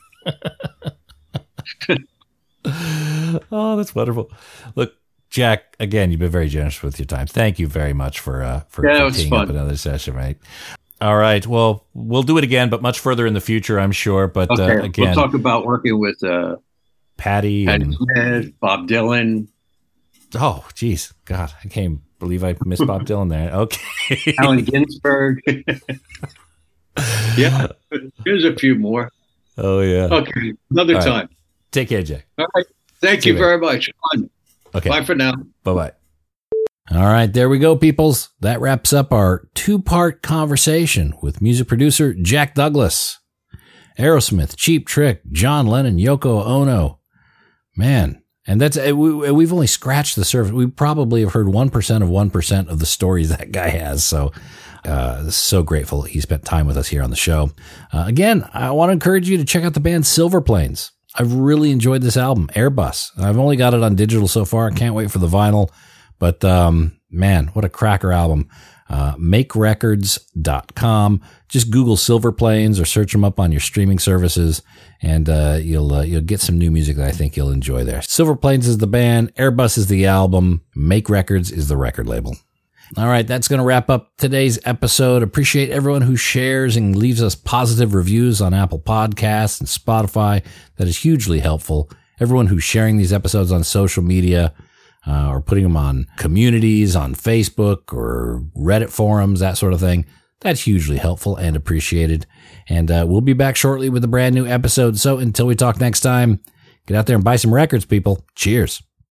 Oh, that's wonderful. Look, Jack, again, you've been very generous with your time. Thank you very much for uh, for, yeah, for teeing up another session, right? All right. Well, we'll do it again, but much further in the future, I'm sure. But okay. uh, again, we'll talk about working with uh, Patty, Patty and Smith, Bob Dylan. Oh, geez, God, I can't believe I missed Bob Dylan there. Okay, Allen Ginsberg. Yeah, there's a few more. Oh yeah. Okay, another All time. Right. Take care, Jack. All right. Thank See you you very much. Okay. Bye for now. Bye bye. All right, there we go, peoples. That wraps up our two-part conversation with music producer Jack Douglas. Aerosmith, Cheap Trick, John Lennon, Yoko Ono. Man, and that's we, we've only scratched the surface. We probably have heard one percent of one percent of the stories that guy has. So, uh, so grateful he spent time with us here on the show. Uh, again, I want to encourage you to check out the band Silver Planes. I've really enjoyed this album, Airbus. I've only got it on digital so far. I can't wait for the vinyl. But, um, man, what a cracker album. Uh, make records dot com. Just Google Silver Planes or search them up on your streaming services, and uh, you'll uh, you'll get some new music that I think you'll enjoy there. Silver Planes is the band. Airbus is the album. Make Records is the record label. All right, that's going to wrap up today's episode. Appreciate everyone who shares and leaves us positive reviews on Apple Podcasts and Spotify. That is hugely helpful. Everyone who's sharing these episodes on social media, Uh, or putting them on communities, on Facebook or Reddit forums, that sort of thing. That's hugely helpful and appreciated. And uh, we'll be back shortly with a brand new episode. So until we talk next time, get out there and buy some records, people. Cheers.